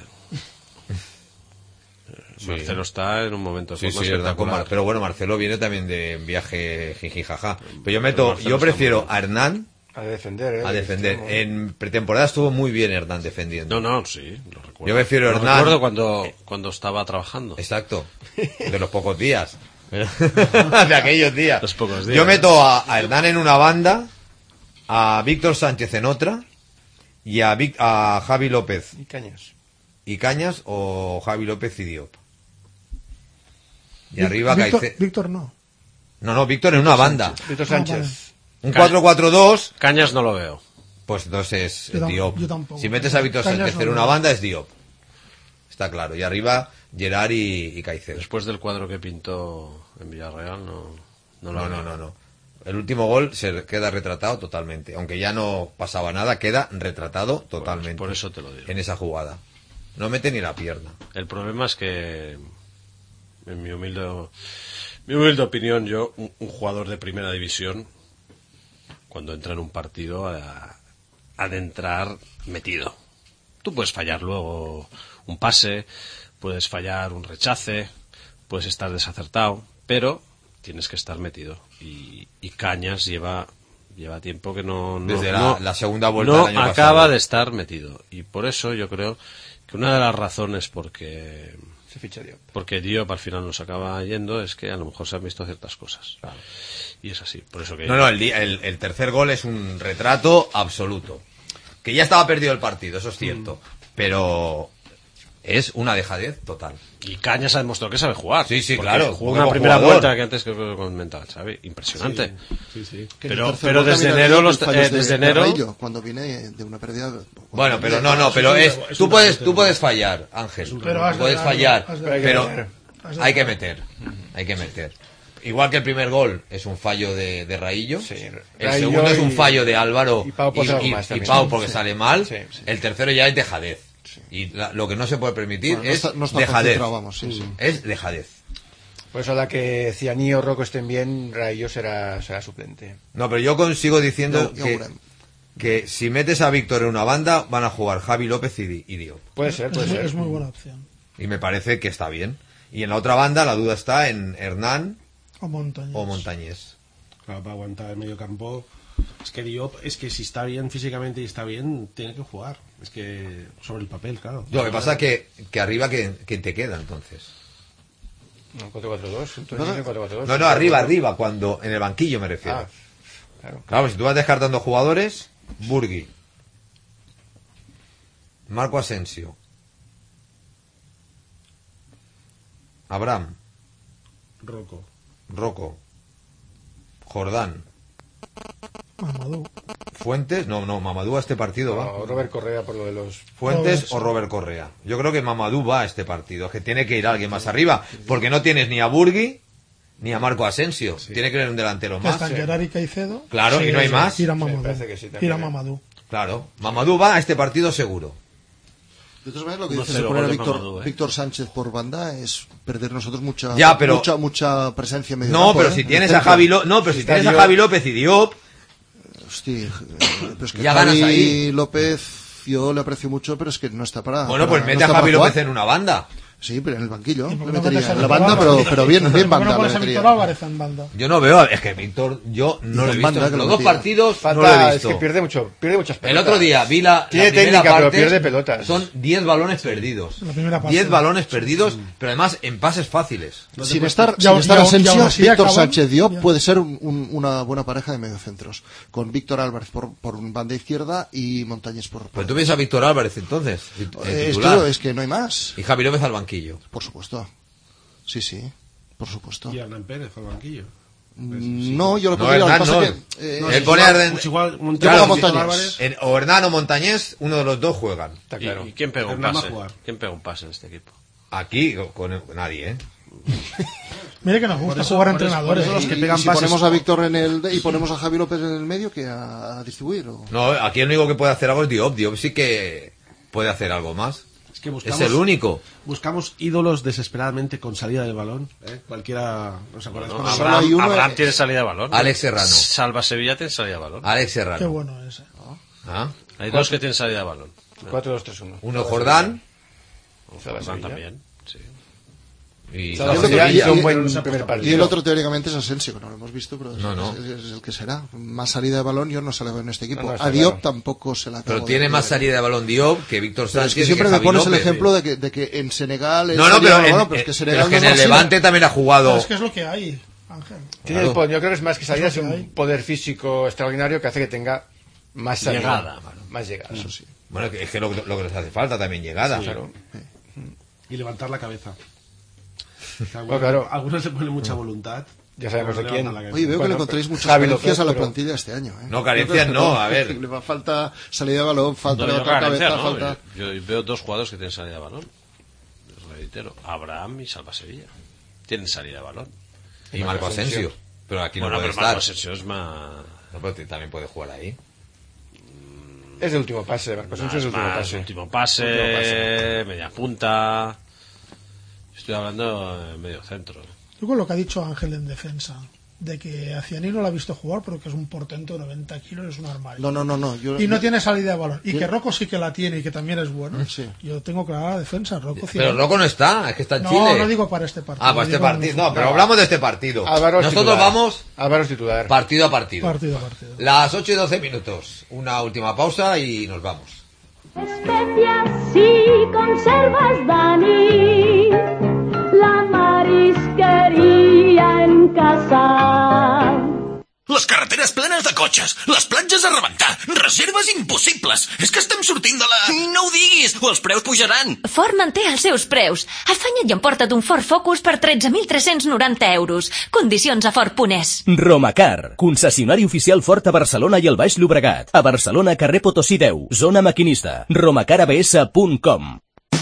Sí. Marcelo está en un momento de Sí, forma sí, Hernán con espectacular. Mar- pero bueno, Marcelo viene también de viaje jijijaja. Pero yo meto, Marcelo yo está prefiero muy bien. a Hernán A defender, ¿eh? a defender. Extremo. En pretemporada estuvo muy bien Hernán defendiendo. No, no, sí, lo recuerdo. Yo prefiero Lo Hernán. recuerdo cuando, cuando estaba trabajando. Exacto. De los pocos días. De aquellos días. Los pocos días. Yo meto a, a Hernán en una banda, a Víctor Sánchez en otra y a, Vic- a Javi López Y Cañas. y Cañas o Javi López y Diop. Y Vic- arriba Víctor, Caicedo. Víctor no. No, no, Víctor en una banda. Víctor Ah, Sánchez. Un cuatro cuatro dos, Cañas no lo veo. pues entonces es Yo tam- Diop. yo tampoco. Si metes a Víctor Cañas Sánchez no en lo una veo. banda es Diop. Está claro. Y arriba Gerard y, y Caicedo. Después del cuadro que pintó en Villarreal, no, no lo No, veo. no, no, no. El último gol se queda retratado totalmente. Aunque ya no pasaba nada, queda retratado totalmente. por eso te lo digo. En esa jugada. No mete ni la pierna. El problema es que, en mi humilde, mi humilde opinión, yo, un, un jugador de primera división, cuando entra en un partido, ha, ha de entrar metido. Tú puedes fallar luego un pase, puedes fallar un rechace, puedes estar desacertado, pero tienes que estar metido. Y, y Cañas lleva lleva tiempo que no, no Desde la- no- la segunda vuelta no del año acaba pasado. de estar metido. Y por eso yo creo que una de las razones porque Se ficha Diop. porque Diop al final nos acaba yendo es que a lo mejor se han visto ciertas cosas. Y es así, por eso que No, no, el, di- el, el tercer gol es un retrato absoluto. Que ya estaba perdido el partido, eso es cierto. Pero es una dejadez total. y Cañas ha demostrado que sabe jugar. Sí, sí, Porque claro, jugó porque una como primera jugador. vuelta que antes que comentaba, ¿sabes? Impresionante. Sí, sí. Que en el Pero, tercer pero gol desde también enero hay los fallos eh, de- desde de enero Raillo, cuando viene de una pérdida. Bueno, pero no, no, pero es, tú puedes, tú puedes fallar, Ángel. Pero has de Puedes darle, fallar, has de darle. pero Has de hay que darle. meter, hay que meter. Igual que el primer gol es un fallo de, de Raillo, Sí, el Raillo segundo es un y- fallo de Álvaro y Pau por algo y- más y también. Pau porque Sí. sale mal, Sí, sí. el tercero ya es dejadez. Y la- lo que no se puede permitir Bueno, no es está- no está dejadez. concentrado, vamos, sí, sí. Es dejadez. Por eso a la que Cianí o Rocco estén bien, Rayo será, será suplente. No, pero yo consigo diciendo Ya- ya que, veremos. que si metes a Víctor en una banda van a jugar Javi López y, Di- y Diop. Puede ser, Es puede muy, ser. es muy buena opción. Y me parece que está bien. Y en la otra banda la duda está en Hernán O Montañés. o Montañés. Claro, para aguantar el medio campo. Es que Diop, es que si está bien físicamente y está bien, tiene que jugar. Es que sobre el papel, claro. Lo que pasa que, que arriba, ¿quién, quién te queda entonces? No, cuatro cuatro dos. Entonces dicen cuatro cuatro dos. No, no, arriba, arriba, cuando en el banquillo me refiero. Ah, claro. Claro, si tú vas descartando jugadores, Burgui, Marco Asensio, Abraham, Rocco. Rocco, Jordán, Mamadou. Fuentes, no, no, Mamadou a este partido va. No, Robert Correa por lo de los... Fuentes Robert, o Robert Correa. Yo creo que Mamadou va a este partido, es que tiene que ir alguien más arriba, porque no tienes ni a Burgui ni a Marco Asensio. Tiene que ir un delantero Que más. están Gerard y Caicedo. Claro, y no hay más. Tira Sí, Mamadou. parece que sí, también, Tira ¿eh? Mamadou. Claro, Mamadou va a este partido seguro. De todas maneras, lo que No dices sé, de lo poner a gol de Víctor, Mamadou, ¿eh? Víctor Sánchez por banda es perder nosotros mucha Ya, pero- mucha, mucha presencia en medio No, campo, pero ¿eh? si En tienes el a centro. Javi López, no, pero si Está tienes a Diop. Javi López y Diop, Hostia, eh, pero es que Ya Javi ganas ahí. López yo le aprecio mucho, pero es que no está para. bueno, para- pues no mete a está Javi para jugar. López en una banda. Sí, pero en el banquillo. ¿Y Le por qué no metería pones a en la Víctor banda, pero, Álvarez? pero bien, bien ¿Por qué banda. no le pones a metería. Víctor Álvarez en banda? Yo no veo, es que Víctor, yo no lo he en visto. banda, En que los lo dos metía. partidos no lo Falta, he es visto. que pierde mucho, pierde muchas El pelotas. otro día vi la, la Tiene primera técnica, pero parte, pierde pelotas. Son diez balones perdidos. La primera parte. diez balones perdidos, pero además en pases fáciles. Sin estar, Ya- sin estar ya- Asensio, ya aún así Víctor acaban- Sánchez Diop ya. puede ser un- un- una buena pareja de mediocentros. Con Víctor Álvarez por, por un banda izquierda y Montañés por. por Pues tú ves a Víctor Álvarez entonces, el Eh, es, titular. que, es que no hay más. Y Javi López al banquillo. Por supuesto. Sí, sí. Por supuesto. Y Hernán Pérez al banquillo. Mm, No, yo lo No, pondría. Lo que Hernán pasa no. que, eh, No, si Él pone igual- a Arden- pues igual Montañés, Claro, Víctor Montañés. Álvarez. En- o Hernán o Montañés, uno de los dos juegan. Está ¿Y, claro. y quién pega un Hernán va a pase? jugar. ¿Quién pega un pase en este equipo? Aquí con con nadie, ¿eh? Mire que nos gusta eso- jugar a por eso- entrenadores. por eso los y- que y pegan si pases- ponemos a Víctor en el y ponemos a Javi López en el medio, que a, a distribuir. O... No, aquí el único que puede hacer algo es Diop. Diop sí que puede hacer algo más. Es que buscamos, es el único. Buscamos ídolos desesperadamente con salida de balón. ¿eh? Cualquiera. ¿Os acordáis? No, cuando- Abraham, uno- Abraham tiene salida de balón. Alex Serrano. Salva Sevilla tiene salida de balón. Alex Serrano. Qué bueno ese. ¿Ah? Hay dos que tienen salida de balón. cuatro dos tres uno. Uno Jordán Salva Abraham Sevilla. también. Sí. y Salva Yo creo Sevilla que- hizo un y- buen y- primer Y partido. el otro teóricamente es Asensio, que no lo hemos visto, pero es, No, no. es- es el que será. Más salida de balón yo no se la veo en este equipo. No, no, está a Diop claro. tampoco se la acabo pero de tiene ver. más salida de balón Diop que Víctor Pero Sánchez. es que siempre y me Javi pones el López. ejemplo de que, de que en Senegal... es No, no, salida pero de en, balón, pero es que eh, Senegal pero que no en es el así. Levante también ha jugado. No, es que es lo que hay, Ángel. Tiene Claro. el po- yo creo que es más que salida, es Es lo que un hay. poder físico extraordinario que hace que tenga más salida. Llegada. Más llegada. Eso sí. Bueno, que es que lo, lo que les hace falta también llegada. Claro. Y levantar la cabeza. Que algunos, Bueno, claro. algunos le ponen mucha voluntad. Ya sabemos pero de quién. levantan la cabeza. Oye, veo que Bueno, le encontréis pero muchas Javi carencias López, a la pero- plantilla este año. ¿eh? No, carencias Yo creo que no, a ver. Le va falta salida de balón, falta No, yo, levantar carencia, cabeza, ¿no? falta... yo, yo veo dos jugadores que tienen salida de balón. Os reitero. Abraham y Salva Sevilla. Tienen salida de balón. Y Marco Asensio. Pero aquí Bueno, no puede pero Marco estar. Asensio es más... No, pero t- también puede jugar ahí. Es el último pase, Marcos Asensio es el último más pase. último pase, Último pase. media punta. Estoy hablando en medio centro. Yo con lo que ha dicho Ángel en defensa, de que a Ciani no lo ha visto jugar, pero que es un portento de noventa kilos, es un armario. No, no, no, no. Yo, Y no yo- tiene salida de balón. Y yo- que Rocco sí que la tiene y que también es bueno. Sí. Yo tengo clara la defensa. Rocco Pero Ciani. Rocco no está, es que está en No, Chile. no digo para este partido. Ah, para este digo en partido. el No, fútbol. pero hablamos de este partido. Álvaro es Nosotros titular. vamos Álvaro es titular. partido a partido. Partido a partido. Las ocho y doce minutos. Una última pausa y nos vamos. Especias y conservas, Dani. La marisquería en casa. Les carreteres plenes de cotxes, les platges a rebentar, reserves impossibles. És que estem sortint de la... No ho diguis, o els preus pujaran. Ford manté els seus preus. Afanya't i emporta't un Ford Focus per tretze mil tres-cents noranta euros. Condicions a Ford punt es. Romacar, concessionari oficial Ford a Barcelona i el Baix Llobregat. A Barcelona, carrer Potosí deu, zona maquinista. romacar a b s punt com.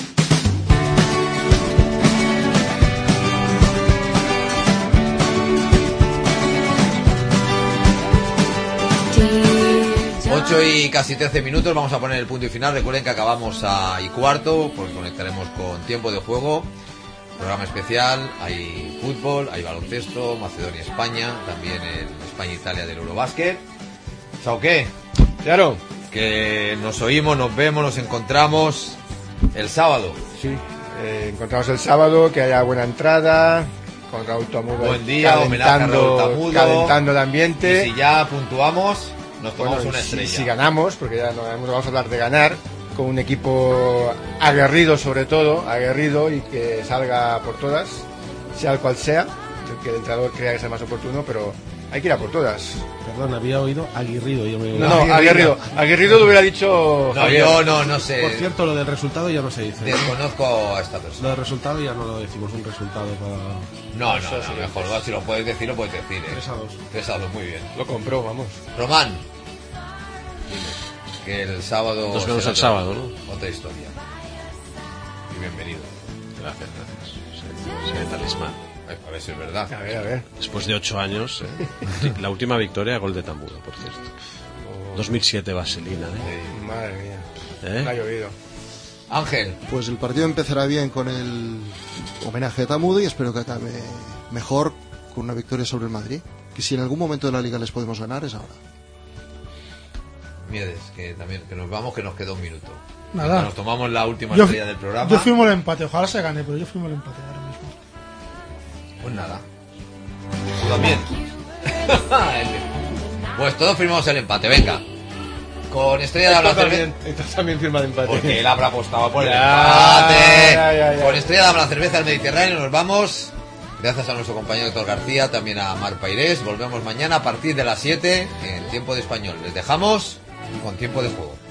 ocho y casi trece minutos, vamos a poner el punto y final. Recuerden que acabamos a y cuarto, porque conectaremos con tiempo de juego. Programa especial, hay fútbol, hay baloncesto, Macedonia-España, también el España-Italia del Eurobásquet. ¿Sao qué? Claro. Que nos oímos, nos vemos, nos encontramos el sábado. Sí. Eh, encontramos el sábado, que haya buena entrada, con Raúl Tamudo. Buen día, homenaje a calentando, Raúl Tamudo. calentando el ambiente. Y si ya puntuamos, nos tomamos Bueno, una y si- estrella. Si, ganamos, porque ya no no vamos a hablar de ganar, con un equipo aguerrido sobre todo, aguerrido y que salga por todas, sea el cual sea, el que el entrenador crea que sea más oportuno, pero hay que ir a por todas. Perdón, había oído aguerrido. Yo me... No, no, aguerrido. Aguerrido lo hubiera dicho No, Javier. yo no, no sé. Por cierto, lo del resultado ya no se dice. Desconozco a esta Lo persona. del resultado ya no lo decimos, un resultado para... No, no, Eso sí, no, mejor no, si lo puedes decir, lo puedes decir. ¿eh? tres a dos. tres a dos, muy bien. Lo compró, vamos. Román, que el sábado... Nos vemos será el sábado, ¿no? Otra historia. Y bienvenido. Gracias, gracias. Sí, sí, talismán. Ay, a ver si es verdad. A ver, a ver. Después de ocho años, ¿eh? La última victoria, gol de Tamudo, por cierto. dos mil siete, Vaselina, ¿eh? Madre mía. ¿Eh? No ha llovido. Ángel, Pues el partido empezará bien con el homenaje a Tamudo y espero que acabe mejor con una victoria sobre el Madrid. Que si en algún momento de la liga les podemos ganar es ahora. Miedes, que también que nos vamos, que nos queda un minuto. Nada. Nos tomamos la última Yo, estrella del programa. yo firmo el empate. Ojalá se gane, pero yo firmo el empate ahora mismo. Pues nada. Tú también. Pues todos firmamos el empate, venga. Con estrella de habla cerveza. Esto también firma de empate. Porque él habrá apostado por el Ya, empate. ya, ya, ya. Con estrella de habla cerveza al Mediterráneo nos vamos. Gracias a nuestro compañero Héctor García, también a Mar Pairés. Volvemos mañana a partir de las siete en Tiempo de Español. Les dejamos con Tiempo de Juego.